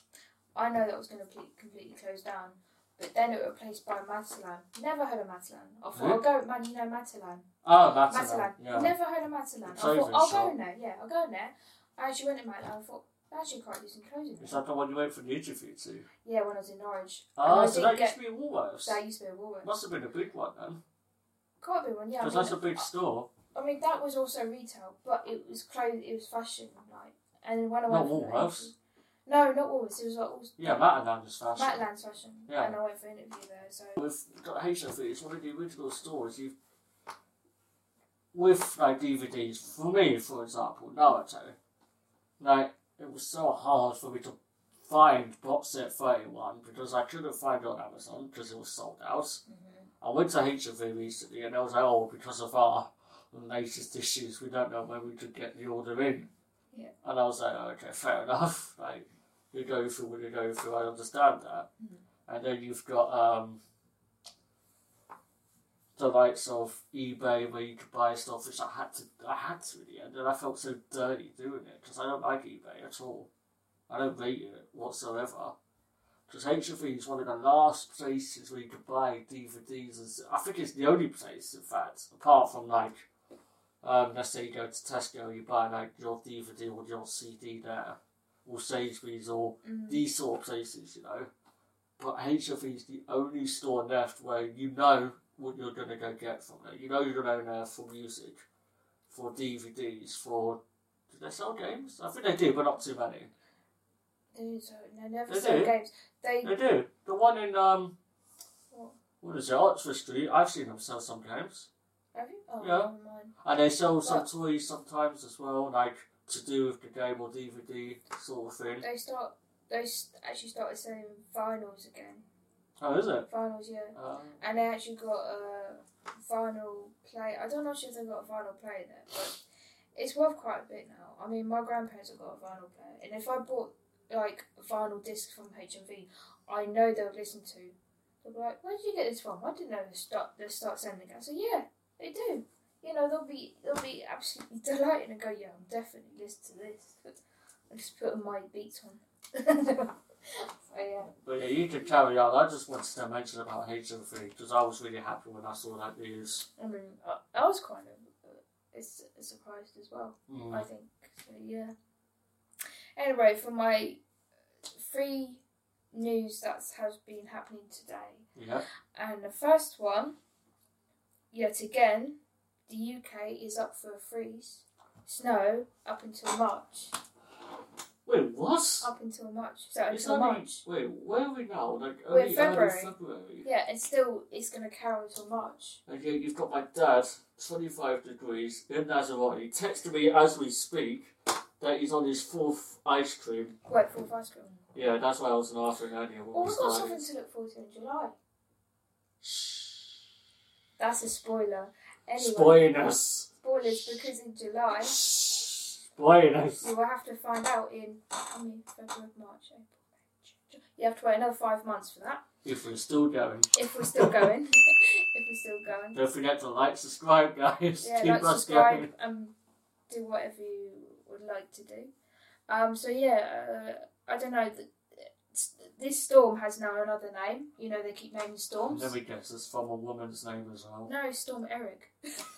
I know that was going to completely close down. But then it was replaced by Matalan. Never heard of Matalan. I thought, I'll go, man, you know Matalan. Oh, Matalan. Yeah. Never heard of Matalan. I thought, I'll go in there. Yeah, I'll go in there. I actually went in Matalan. I thought, actually quite decent clothing. Is that the one you went for the interview to? Yeah, when I was in Norwich. Oh, so that used to be a Woolworths? That used to be a Woolworths. Must have been a big one then. Quite a big one, yeah. Because that's a big store. I mean, that was also retail, but it was clothes, it was fashion, like. And when I Not went Woolworths? No, not Woolworths. It was like yeah, Matalan's fashion. Matalan's fashion. Yeah. And I went for an interview there, so. With HFE, it's one of the original stores with like DVDs, for me, for example, Naruto, like, it was so hard for me to find Box Set 31 because I couldn't find it on Amazon because it was sold out. Mm-hmm. I went to HFE recently and I was like, oh, because of our latest issues, we don't know when we could get the order in. Yeah. And I was like, oh, okay, fair enough. Like, you go through what you go through, I understand that. Mm-hmm. And then you've got the likes of eBay where you could buy stuff which I had to in the end, and I felt so dirty doing it because I don't like eBay at all. I don't rate it whatsoever. Because HFE is one of the last places where you could buy DVDs. I think it's the only place, in fact, apart from like, let's say you go to Tesco, you buy like your DVD or your CD there, or Sainsbury's or these sort of places, you know. But HFE is the only store left where you know what you're going to go get from it. You know you're going to go there for music, for DVDs, for... Did they sell games? I think they did, but not too many. They never sell games. They do. The one in, what is it, Oxford Street, I've seen them sell some games. Have you? Oh, yeah. Never mind. And they sell some toys sometimes as well, like to do with the game or DVD sort of thing. They actually started selling vinyls again. Oh, is it? Vinyls, yeah. And they actually got a vinyl play. I don't know if they got a vinyl player there, but it's worth quite a bit now. I mean, my grandparents have got a vinyl player, and if I bought like a vinyl disc from HMV, I know they'll listen to. They'll be like, "Where did you get this from?" I didn't know they start sending it. I said, "Yeah, they do." You know, they'll be absolutely delighted and go, "Yeah, I'm definitely listening to this." I just put my Beats on. So, yeah. But yeah, you can carry on. I just wanted to mention about HMV because I was really happy when I saw that news. I mean, I was kind of surprised as well, I think. So, yeah. Anyway, for my 3 news that has been happening today. Yeah. And the first one, yet again, the UK is up for a freeze. Snow up until March. Wait, what? Up until March. So until March. Wait, where are we now? Like we're in February. Early February. Yeah, and still it's going to carry until March. And yet you've got my dad, 25 degrees, in Lanzarote, texting me as we speak that he's on his 4th ice cream. Wait, 4th ice cream? Yeah, that's why I was laughing earlier. Well, we've got something to look forward to in July. Shh. That's a spoiler. Anyway, Spoilers, because in July... Spoilers. You will have to find out in February, March, April, May, June. You have to wait another 5 months for that. If we're still going. If we're still going. Don't forget to like, subscribe, guys. Yeah, keep like, us subscribe, going. and do whatever you would like to do. So yeah, I don't know. This storm has now another name. You know, they keep naming storms. Let me guess, it's from a woman's name as well. No, Storm Eric.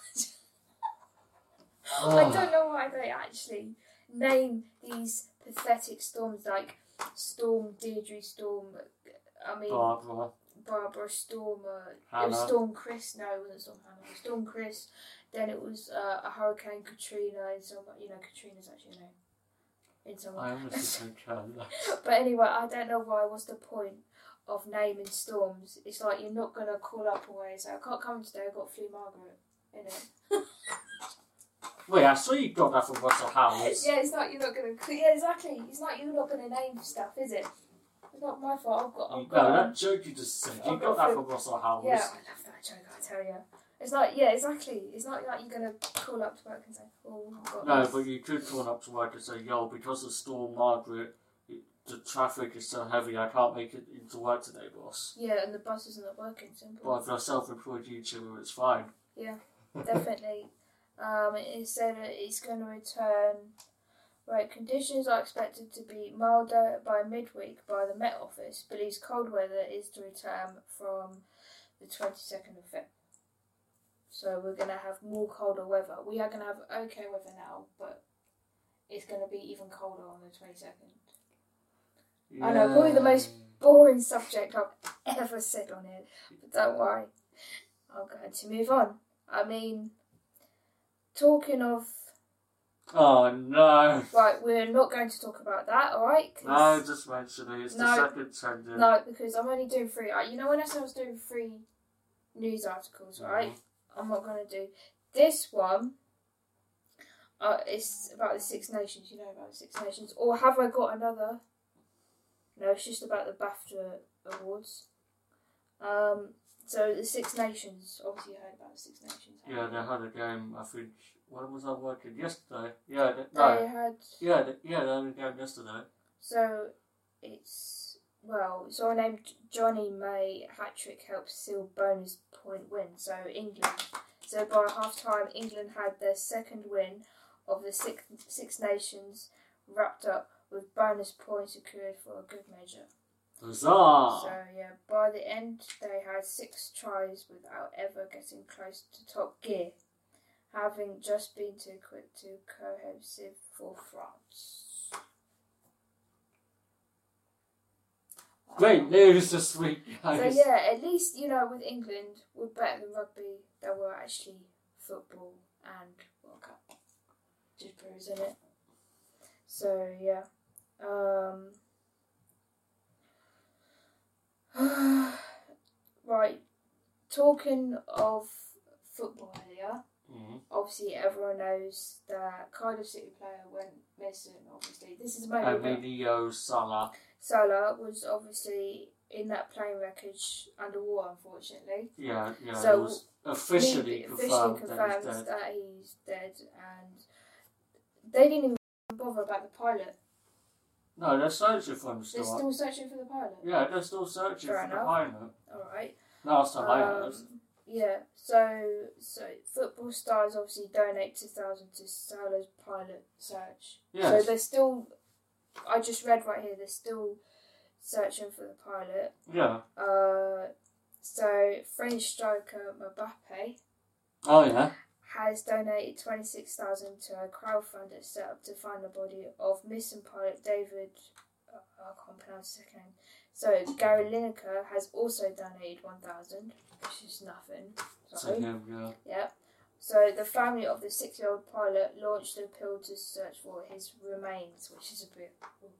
I don't know why they actually name these pathetic storms like Storm Deirdre, Storm. Barbara, Storm. It was Storm Chris. No, it wasn't Storm Hannah. It was Storm Chris. Then it was a Hurricane Katrina. Katrina's actually a name. In some I almost think But anyway, I don't know why. What's the point of naming storms? It's like you're not gonna call up away and say, "I can't come today. I've got flu Margaret." In it. Wait, I saw you got that from Russell Howes. Yeah, it's not you're not gonna. Yeah, exactly. It's not you're not gonna name stuff, is it? It's not my fault. I've got. That joke you just said. You got that from Russell Howes. Yeah, I love that joke. I tell you. It's like exactly. It's not like you're gonna call up to work and say, "Oh, I've got." No, this. but you could call up to work and say, "Yo, because of Storm Margaret, the traffic is so heavy, I can't make it into work today, boss." Yeah, and the bus isn't working. Simple. But if you're a self-employed YouTuber, it's fine. Yeah, definitely. It said it's going to return Right, conditions are expected to be milder by midweek by the Met Office. Believes cold weather is to return from the 22nd of Feb. So we're going to have more colder weather. We are going to have okay weather now, but it's going to be even colder on the 22nd. Yeah. I know, probably the most boring subject I've ever said on it, but don't worry. I'm going to move on. I mean, talking of... Oh, no. Right, we're not going to talk about that, alright? No, just mention it. It's the second trending. No, because I'm only doing 3. You know when I said I was doing 3 news articles, right? Mm-hmm. I'm not going to do this one. It's about the Six Nations. You know about the Six Nations. Or have I got another? No, it's just about the BAFTA awards. So the Six Nations. Obviously, you heard about the Six Nations. Yeah, they had a game. I think. When was I working? Yesterday. Yeah, they had. Yeah, they had a game yesterday. So it's someone named Johnny May hat-trick helped seal bonus point win. So England. So by half-time, England had their second win of the Six Nations, wrapped up with bonus points secured for a good measure. Huzzah! So yeah, by the end they had 6 tries without ever getting close to top gear, having just been too quick to cohesive for France. Great news this week, guys. So yeah, at least, with England, we're better than rugby. They were actually football and World Cup. Just proves in it. So yeah. Right. Talking of football here, obviously everyone knows that Cardiff City player went missing, obviously. This is Emilio Sala. Salah was obviously in that plane wreckage underwater, unfortunately. Yeah. So it was officially confirmed that he's dead, and they didn't even bother about the pilot. No, they're searching for him still. They're still searching for the pilot? Yeah, they're still searching for the pilot. Alright. Last time I heard. Yeah, so Football Stars obviously donate 2,000 to Salah's pilot search. Yes. So they're still... I just read right here, they're still searching for the pilot. Yeah. So French striker Mbappe. Oh yeah. Has donated 26,000 to a crowdfunder set up to find the body of missing pilot David. I can't pronounce his second name. So Gary Lineker has also donated 1,000, which is nothing. So yeah. Yeah. So the family of the 6-year-old pilot launched an appeal to search for his remains, which is a bit,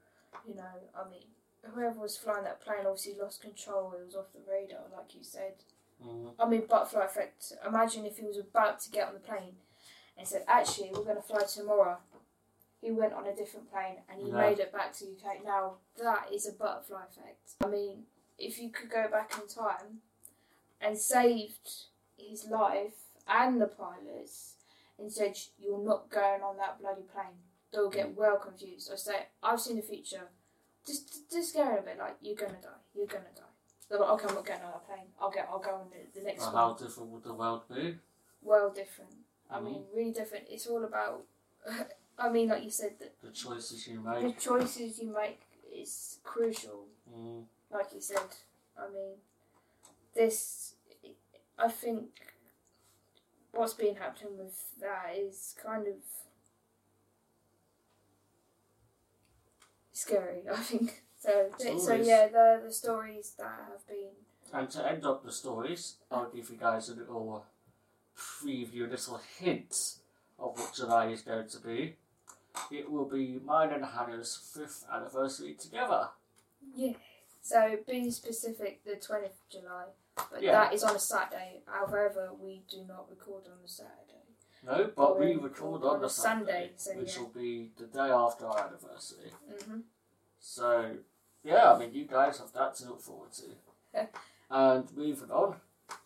whoever was flying that plane obviously lost control. It was off the radar, like you said. Butterfly effect. Imagine if he was about to get on the plane and said, actually, we're going to fly tomorrow. He went on a different plane and he made it back to UK. Now, that is a butterfly effect. I mean, if you could go back in time and saved his life and the pilots and said, you're not going on that bloody plane, they'll get well confused. Or say, I've seen the future. Just go in a bit like, you're going to die. They're like, okay, I'm not getting on that plane. I'll go on the next one. How different would the world be? Well, different. I mean, really different. It's all about, like you said, the choices you make. The choices you make is crucial. Like you said. I mean, I think what's been happening with that is kind of scary, I think. So yeah, the stories that have been... And to end up the stories, I'll give you guys a little preview, a little hint of what July is going to be. It will be mine and Hannah's 5th anniversary together. Yeah. So, be specific, the 20th of July. But that is on a Saturday. However, we do not record on a Saturday. No, but we record on the Sunday, which will be the day after our anniversary. Mm-hmm. So, yeah, you guys have that to look forward to. And moving on.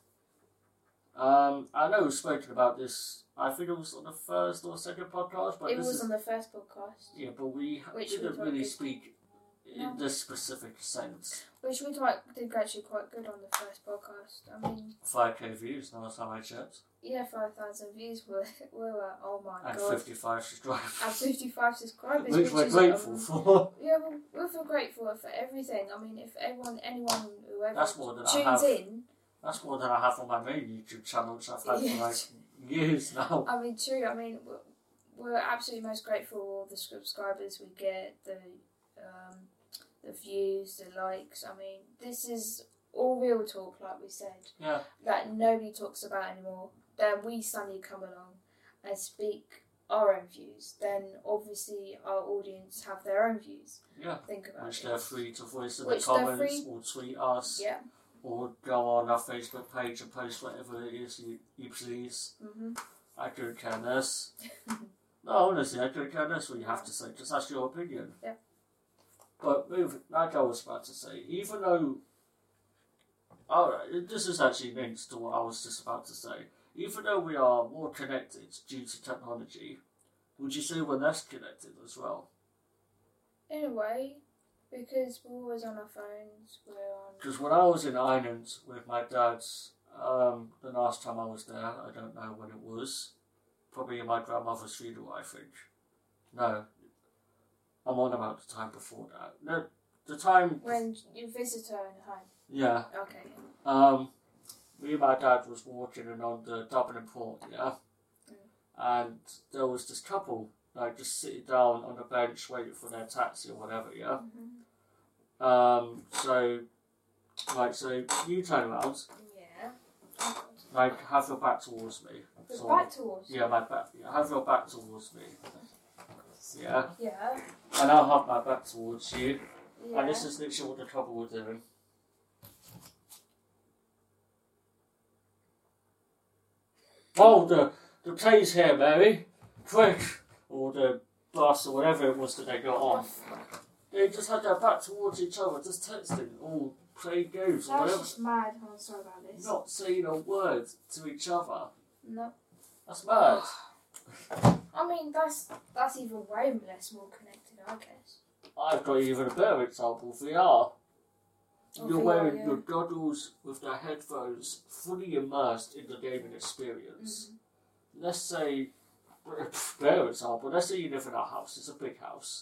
I know we've spoken about this, I think it was on the first or second podcast. But it was on the first podcast. Yeah, but we didn't really speak in this specific sense. Which we did actually quite good on the first podcast. I mean, 5k views last time I checked. Yeah, 5,000 views were oh my and god. 55 subscribers. And 55 subscribers. Which we're grateful for. Yeah, we're grateful for everything. I mean, if anyone, whoever That's more than tunes in. That's more than I have on my main YouTube channel, which I've had for like years now. I mean, true. I mean, we're absolutely most grateful for all the subscribers we get, the views, the likes. I mean, this is all real talk, like we said. Yeah. That nobody talks about anymore. Then we suddenly come along and speak our own views. Then obviously our audience have their own views. Yeah. Think about which it. they're free to voice in the comments or tweet us. Yeah. Or go on our Facebook page and post whatever it is you please. Mm-hmm. I couldn't care less. No, honestly, I couldn't care less what you have to say, because that's your opinion. Yeah. But like I was about to say, even though... Alright, this is actually linked to what I was just about to say. Even though we are more connected due to technology, would you say we're less connected as well? In a way, because we're always on our phones, Because when I was in Ireland with my dad, the last time I was there, I don't know when it was, probably in my grandmother's funeral, I think. No, I'm on about the time before that. No, the time... When you visit her in home? Yeah. Okay. Me and my dad was walking on the Dublin port, yeah? And there was this couple, like, just sitting down on a bench waiting for their taxi or whatever, yeah? So you turn around. Yeah. Like, have your back towards me. Back towards you? Yeah, my back. Yeah, have your back towards me. Yeah? Yeah. And I'll have my back towards you. Yeah. And this is literally what the couple were doing. Oh, the train's here, Mary. Quick! Or the bus or whatever it was that they got on. They just had their back towards each other, just texting, all playing games or whatever. That's just mad. I'm sorry about this. Not saying a word to each other. No. That's mad. I mean, that's even way less more connected, I guess. I've got even a better example, VR. You're VR, wearing yeah. your goggles with their headphones, fully immersed in the gaming experience. Let's say, better example, let's say you live in a house, it's a big house.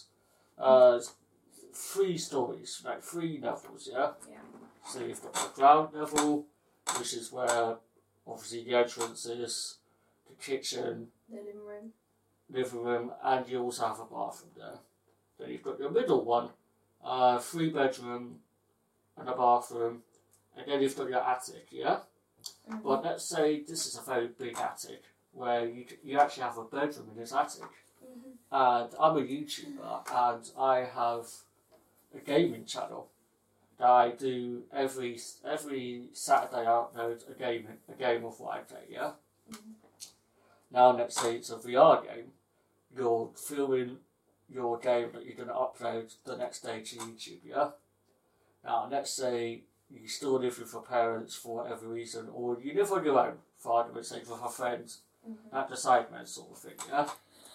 3 stories, like 3 levels, yeah? Yeah. So you've got the ground level, which is where obviously the entrance is, the kitchen, The living room, and you also have a bathroom there. Then you've got your middle one, 3 bedroom and a bathroom, and then you've got your attic, yeah? But let's say this is a very big attic, where you actually have a bedroom in this attic. And I'm a YouTuber, and I have a gaming channel that I do every Saturday. I upload a game of what I play, yeah? Now let's say it's a VR game, you're filming your game that you're going to upload the next day to YouTube, yeah? Now let's say you still live with your parents for whatever reason, or you live on your own, for argument's sake, with a friend, at the Sidemen sort of thing, yeah?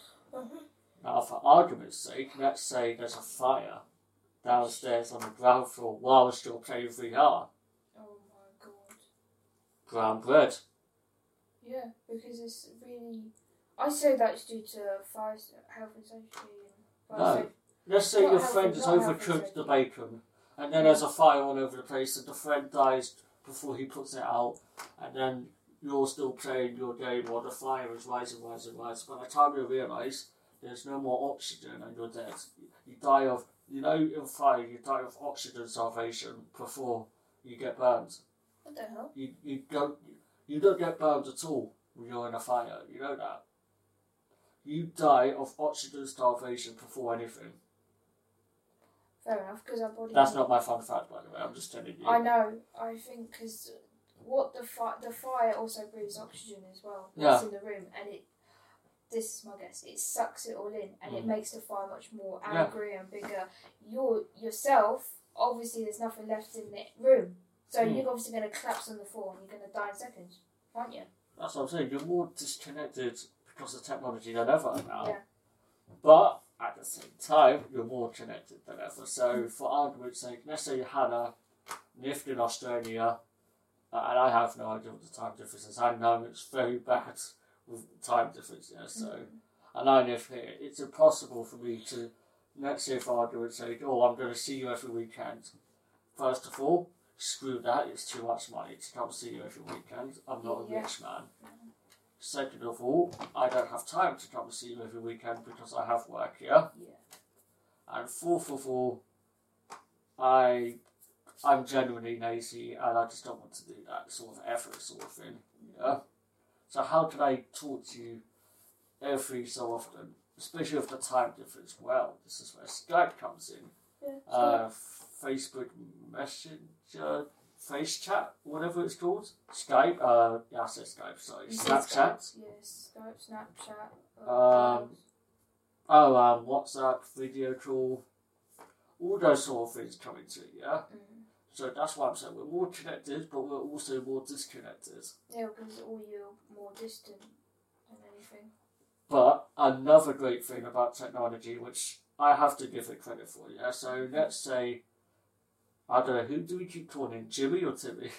Now for argument's sake, let's say there's a fire downstairs on the ground floor while we're still playing VR. Oh my god. Brown bread. Yeah, because it's really... I say that's due to fire, health and safety. No. Let's say your friend has overcooked the bacon, and then there's a fire all over the place, and the friend dies before he puts it out, and then you're still playing your game while the fire is rising. By the time you realise there's no more oxygen and you're dead, you die of, in fire, you die of oxygen starvation before you get burned. What the hell? You don't get burned at all when you're in a fire, you know that. You die of oxygen starvation before anything. Fair enough, because our body... That's not my fun fact, by the way, I'm just telling you. I know, I think, because the fire also breathes oxygen as well. Yeah. It's in the room, and this is my guess, it sucks it all in, and it makes the fire much more angry and bigger. Yourself, obviously there's nothing left in the room, so you're obviously going to collapse on the floor and you're going to die in seconds, aren't you? That's what I'm saying, you're more disconnected because of technology than ever now. Yeah. But at the same time, you're more connected than ever. So, for argument's sake, let's say Hannah lived in Australia, and I have no idea what the time difference is. I know it's very bad with time difference, yeah, so, and I live here. It's impossible for me to, let's say, for argument's sake, oh, I'm going to see you every weekend. First of all, screw that, it's too much money to come see you every weekend. I'm not a rich man. Second of all, I don't have time to come see you every weekend because I have work here. Yeah. And fourth of all, I'm genuinely lazy and I just don't want to do that sort of effort sort of thing. Yeah. So how can I talk to you every so often, especially with the time difference? Well, this is where Skype comes in. Yeah, Facebook Messenger, Face Chat, whatever it's called. Skype, I said Skype, sorry. Snapchat. Yes, Skype, Snapchat. WhatsApp, video call. All those sort of things come into it, yeah? So that's why I'm saying we're more connected, but we're also more disconnected. Yeah, because you're more distant than anything. But another great thing about technology, which I have to give it credit for, yeah? So let's say, I don't know, who do we keep calling? Jimmy or Timmy?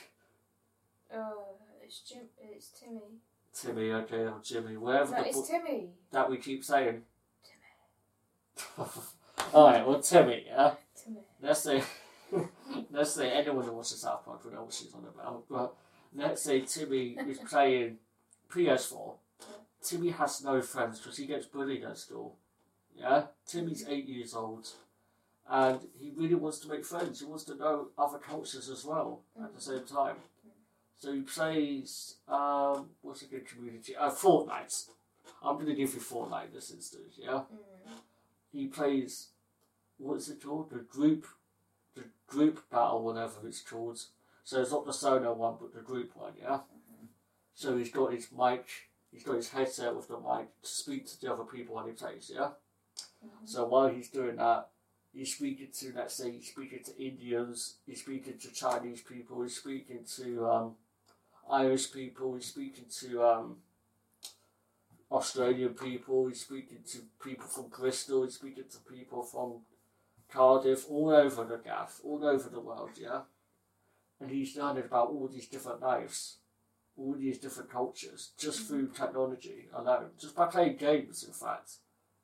It's Timmy. Timmy, okay, or Jimmy, wherever. No, it's Timmy. That we keep saying. Timmy. Alright, well, Timmy, yeah? Timmy. Let's say anyone who watches South Park will know what she's on about, but let's say Timmy is playing PS4. Timmy has no friends because he gets bullied at school. Yeah? Timmy's 8 years old and he really wants to make friends. He wants to know other cultures as well at the same time. So he plays, what's a good community? Fortnite. I'm going to give you Fortnite in this instance, yeah? He plays, what's it called? The group battle, whatever it's called. So it's not the solo one, but the group one, yeah? So he's got his mic, he's got his headset with the mic to speak to the other people when he plays, yeah? So while he's doing that, he's speaking to, let's say, he's speaking to Indians, he's speaking to Chinese people, he's speaking to Irish people, he's speaking to Australian people, he's speaking to people from Bristol, he's speaking to people from Cardiff, all over the gaff, all over the world, yeah? And he's learning about all these different lives, all these different cultures, just through technology alone, just by playing games, in fact.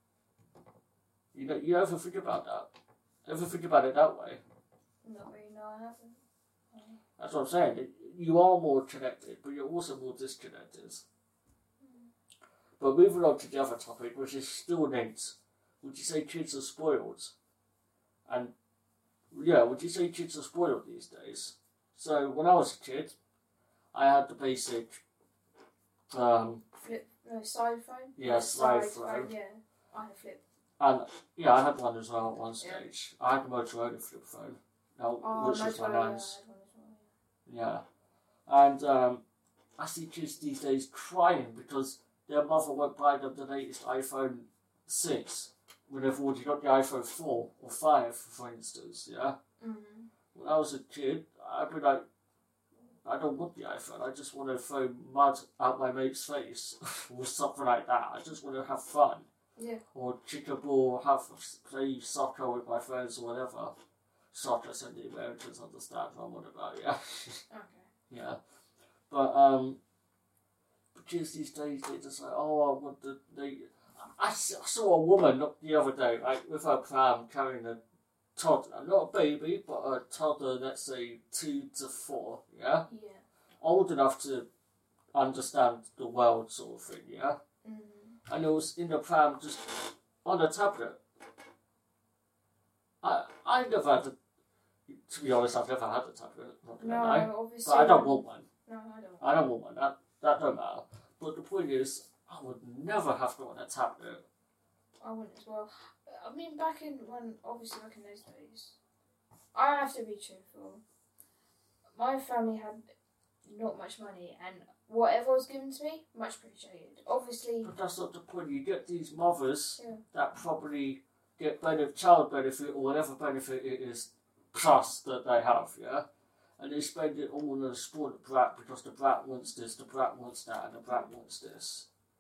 You ever think about that? Ever think about it that way? Not really, no, I haven't. That's what I'm saying. You are more connected, but you're also more disconnected. But moving on to the other topic, which is still linked, would you say kids are spoiled? And, yeah, would you say kids are spoiled these days? So, when I was a kid, I had the basic... slide phone? Yeah, slide phone. Yeah, I had a flip. And, yeah, I had one as well at one stage. Yeah. I had the Motorola flip phone, which was my nan's. Yeah. And I see kids these days crying because their mother won't buy them the latest iPhone 6 when they've already got the iPhone 4 or 5, for instance, yeah? When I was a kid, I'd be like, I don't want the iPhone, I just want to throw mud out my mate's face or something like that. I just want to have fun. Yeah. Or kick a ball, play soccer with my friends or whatever. Soccer, so the Americans understand what I'm on about, yeah? Okay. Yeah. But kids these days, they just like, oh, I want I saw a woman the other day, like, with her pram carrying a toddler, not a baby, but a toddler, let's say 2 to 4, yeah? Yeah. Old enough to understand the world sort of thing, yeah? And it was in the pram just on a tablet. I never had to be honest, I've never had a tablet. Obviously. But I don't want one. No, I don't. I don't want one. That don't matter. But the point is, I would never have to want a tablet. I wouldn't as well. I mean, back in those days, I have to be truthful. My family had not much money, and whatever was given to me, much appreciated. Obviously. But that's not the point. You get these mothers that probably get child benefit or whatever benefit it is plus that they have, yeah? And they spend it all on a spoiled brat because the brat wants this, the brat wants that, and the brat wants this.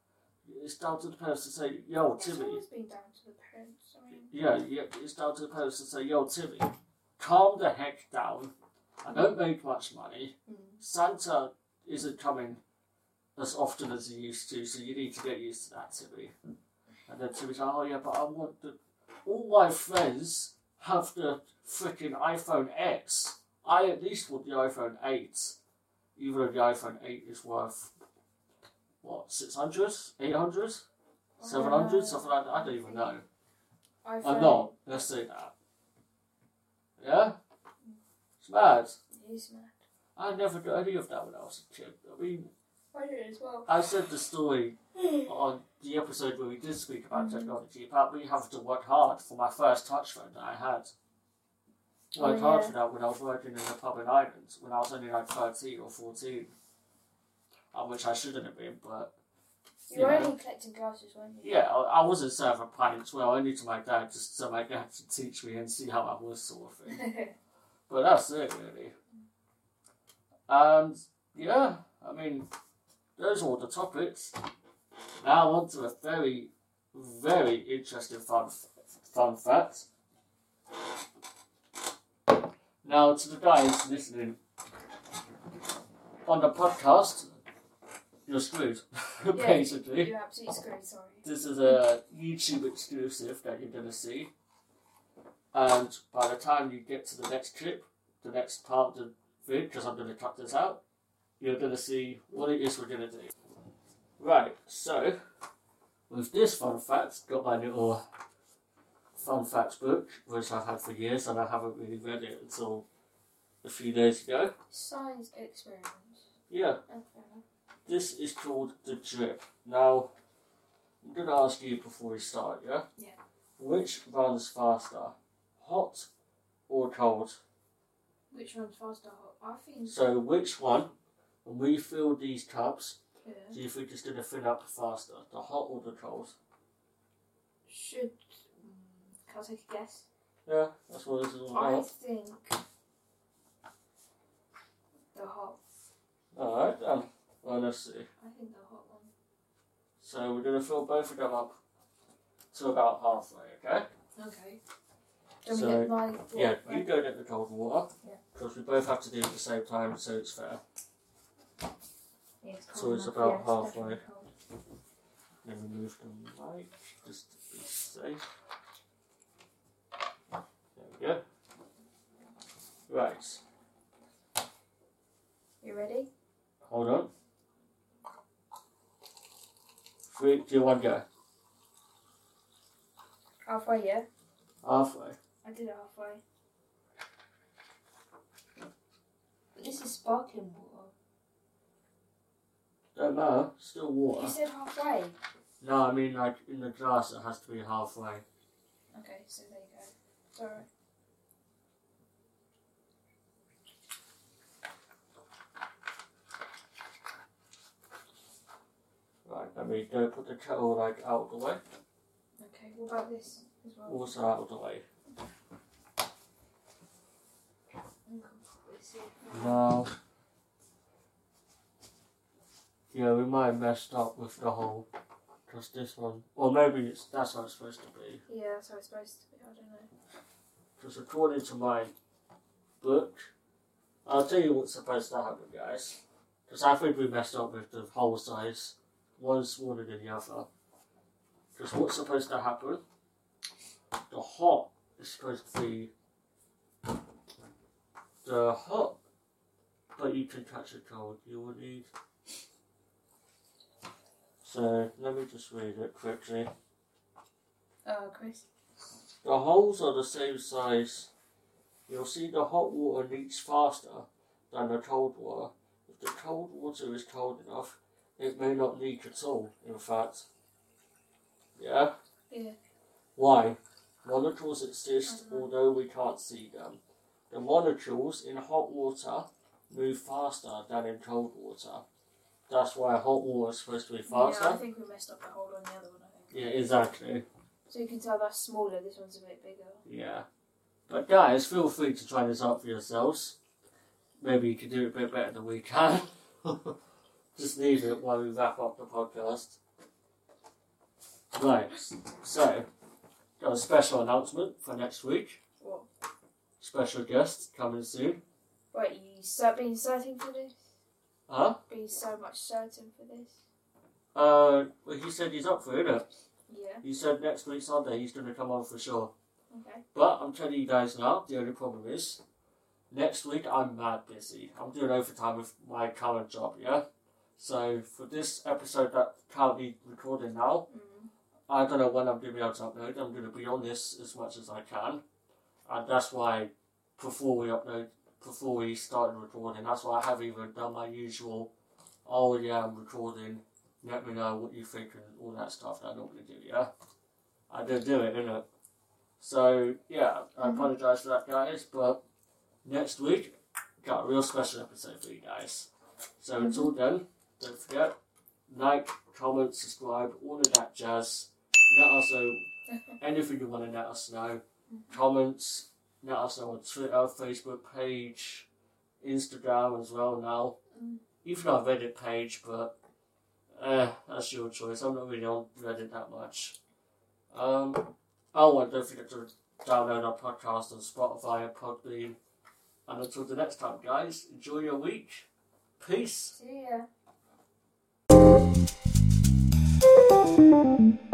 it's down to the parents to say, yo, It's Timmy. always been down to the parents. I mean, Yeah, it's down to the parents to say, yo, Timmy, calm the heck down. I don't make much money. Santa isn't coming as often as he used to, so you need to get used to that, Timmy. And then Timmy's like, oh yeah, but I want all my friends have the freaking iPhone X. I at least want the iPhone 8. Even though the iPhone 8 is worth, what, 600? 800? 700? Something like that. I don't even know. iPhone. I'm not. Let's say that. Yeah? It's mad. It is mad. I never did any of that when I was a kid. I mean, I did as well. I said the story on the episode where we did speak about technology, about me having to work hard for my first touch phone that I had. Worked hard for that when I was working in a pub in Ireland, when I was only like 13 or 14. Which I shouldn't have been, but... You were only collecting glasses, weren't you? Yeah, I wasn't serving pints, well, only to my dad, just so my dad could teach me and see how I was, sort of thing. But that's it, really. And, yeah, I mean, those are all the topics. Now on to a very, very interesting fun fact. Now, to the guys listening on the podcast, you're screwed, basically. You're absolutely screwed, sorry. This is a YouTube exclusive that you're going to see. And by the time you get to the next clip, the next part of the video, because I'm going to cut this out, you're going to see what it is we're going to do. Right, so, with this fun fact, got my little fun facts book, which I've had for years, and I haven't really read it until a few days ago. Science experiments. Yeah. Okay. This is called the drip. Now, I'm going to ask you before we start, yeah? Yeah. Which runs faster, hot or cold? Which one's faster? I think... So, which one, when we fill these cups, Yeah. do you think it's going to fill up faster, the hot or the cold? Should... Can I take a guess? Yeah, that's what this is all I about. think... The hot. Alright then. Well, let's see. I think the hot one. So, we're going to fill both of them up to about halfway, okay? Okay. Do you So, want me to get my... Yeah, right? you go get the cold water. Yeah. Because we both have to do it at the same time, so it's fair. Yeah, it's So cold it's enough. about Yeah, it's halfway. definitely cold. Then we move the mic, just to be safe. There we go. Right. You ready? Hold on. 3, 2, 1, go. Halfway, yeah? Halfway. I did it halfway. But this is sparkling water. Don't matter, still water. You said halfway. No, I mean like in the glass it has to be halfway. Okay, so there you go. Sorry. Right, let me go put the kettle like out of the way. Okay, what about this as well? Also out of the way. Now, yeah, we might have messed up with the whole, because this one, or maybe that's how it's supposed to be. Yeah, that's how it's supposed to be, I don't know. Because according to my book, I'll tell you what's supposed to happen, guys. Because I think we messed up with the hole size. One's smaller than the other. Because what's supposed to happen, the hot is supposed to be the hot, but you can catch a cold, you will need. So, let me just read it quickly. Chris. The holes are the same size. You'll see the hot water leaks faster than the cold water. If the cold water is cold enough, it may not leak at all, in fact. Yeah? Yeah. Why? Molecules exist, although we can't see them. The molecules in hot water move faster than in cold water. That's why hot water is supposed to be faster. Yeah, I think we messed up the hole on the other one, I think. Yeah, exactly. So you can tell that's smaller, this one's a bit bigger. Yeah. But guys, feel free to try this out for yourselves. Maybe you can do it a bit better than we can. Just leave it while we wrap up the podcast. Right, so, got a special announcement for next week. What? Special guest coming soon. Wait, you been certain for this? Huh? Been so much certain for this? Well, he said he's up for it, innit? Yeah. He said next week Sunday he's going to come on for sure. Okay. But I'm telling you guys now, the only problem is, next week I'm mad busy. I'm doing overtime with my current job, yeah? So for this episode that I'm currently recording now, I don't know when I'm going to be able to upload. I'm going to be on this as much as I can. And that's why before we started recording, that's why I haven't even done my usual, oh yeah, I'm recording, let me know what you think and all that stuff that I normally do, yeah? I didn't do it, innit? So, yeah, I apologise for that, guys, but next week, got a real special episode for you guys. So until then, don't forget, like, comment, subscribe, all of that jazz. Let us know anything you want to let us know. Comments, let us know on Twitter, Facebook page, Instagram as well now. Even our Reddit page, but that's your choice. I'm not really on Reddit that much. Don't forget to download our podcast on Spotify and Podbean. And until the next time, guys, enjoy your week. Peace. See ya.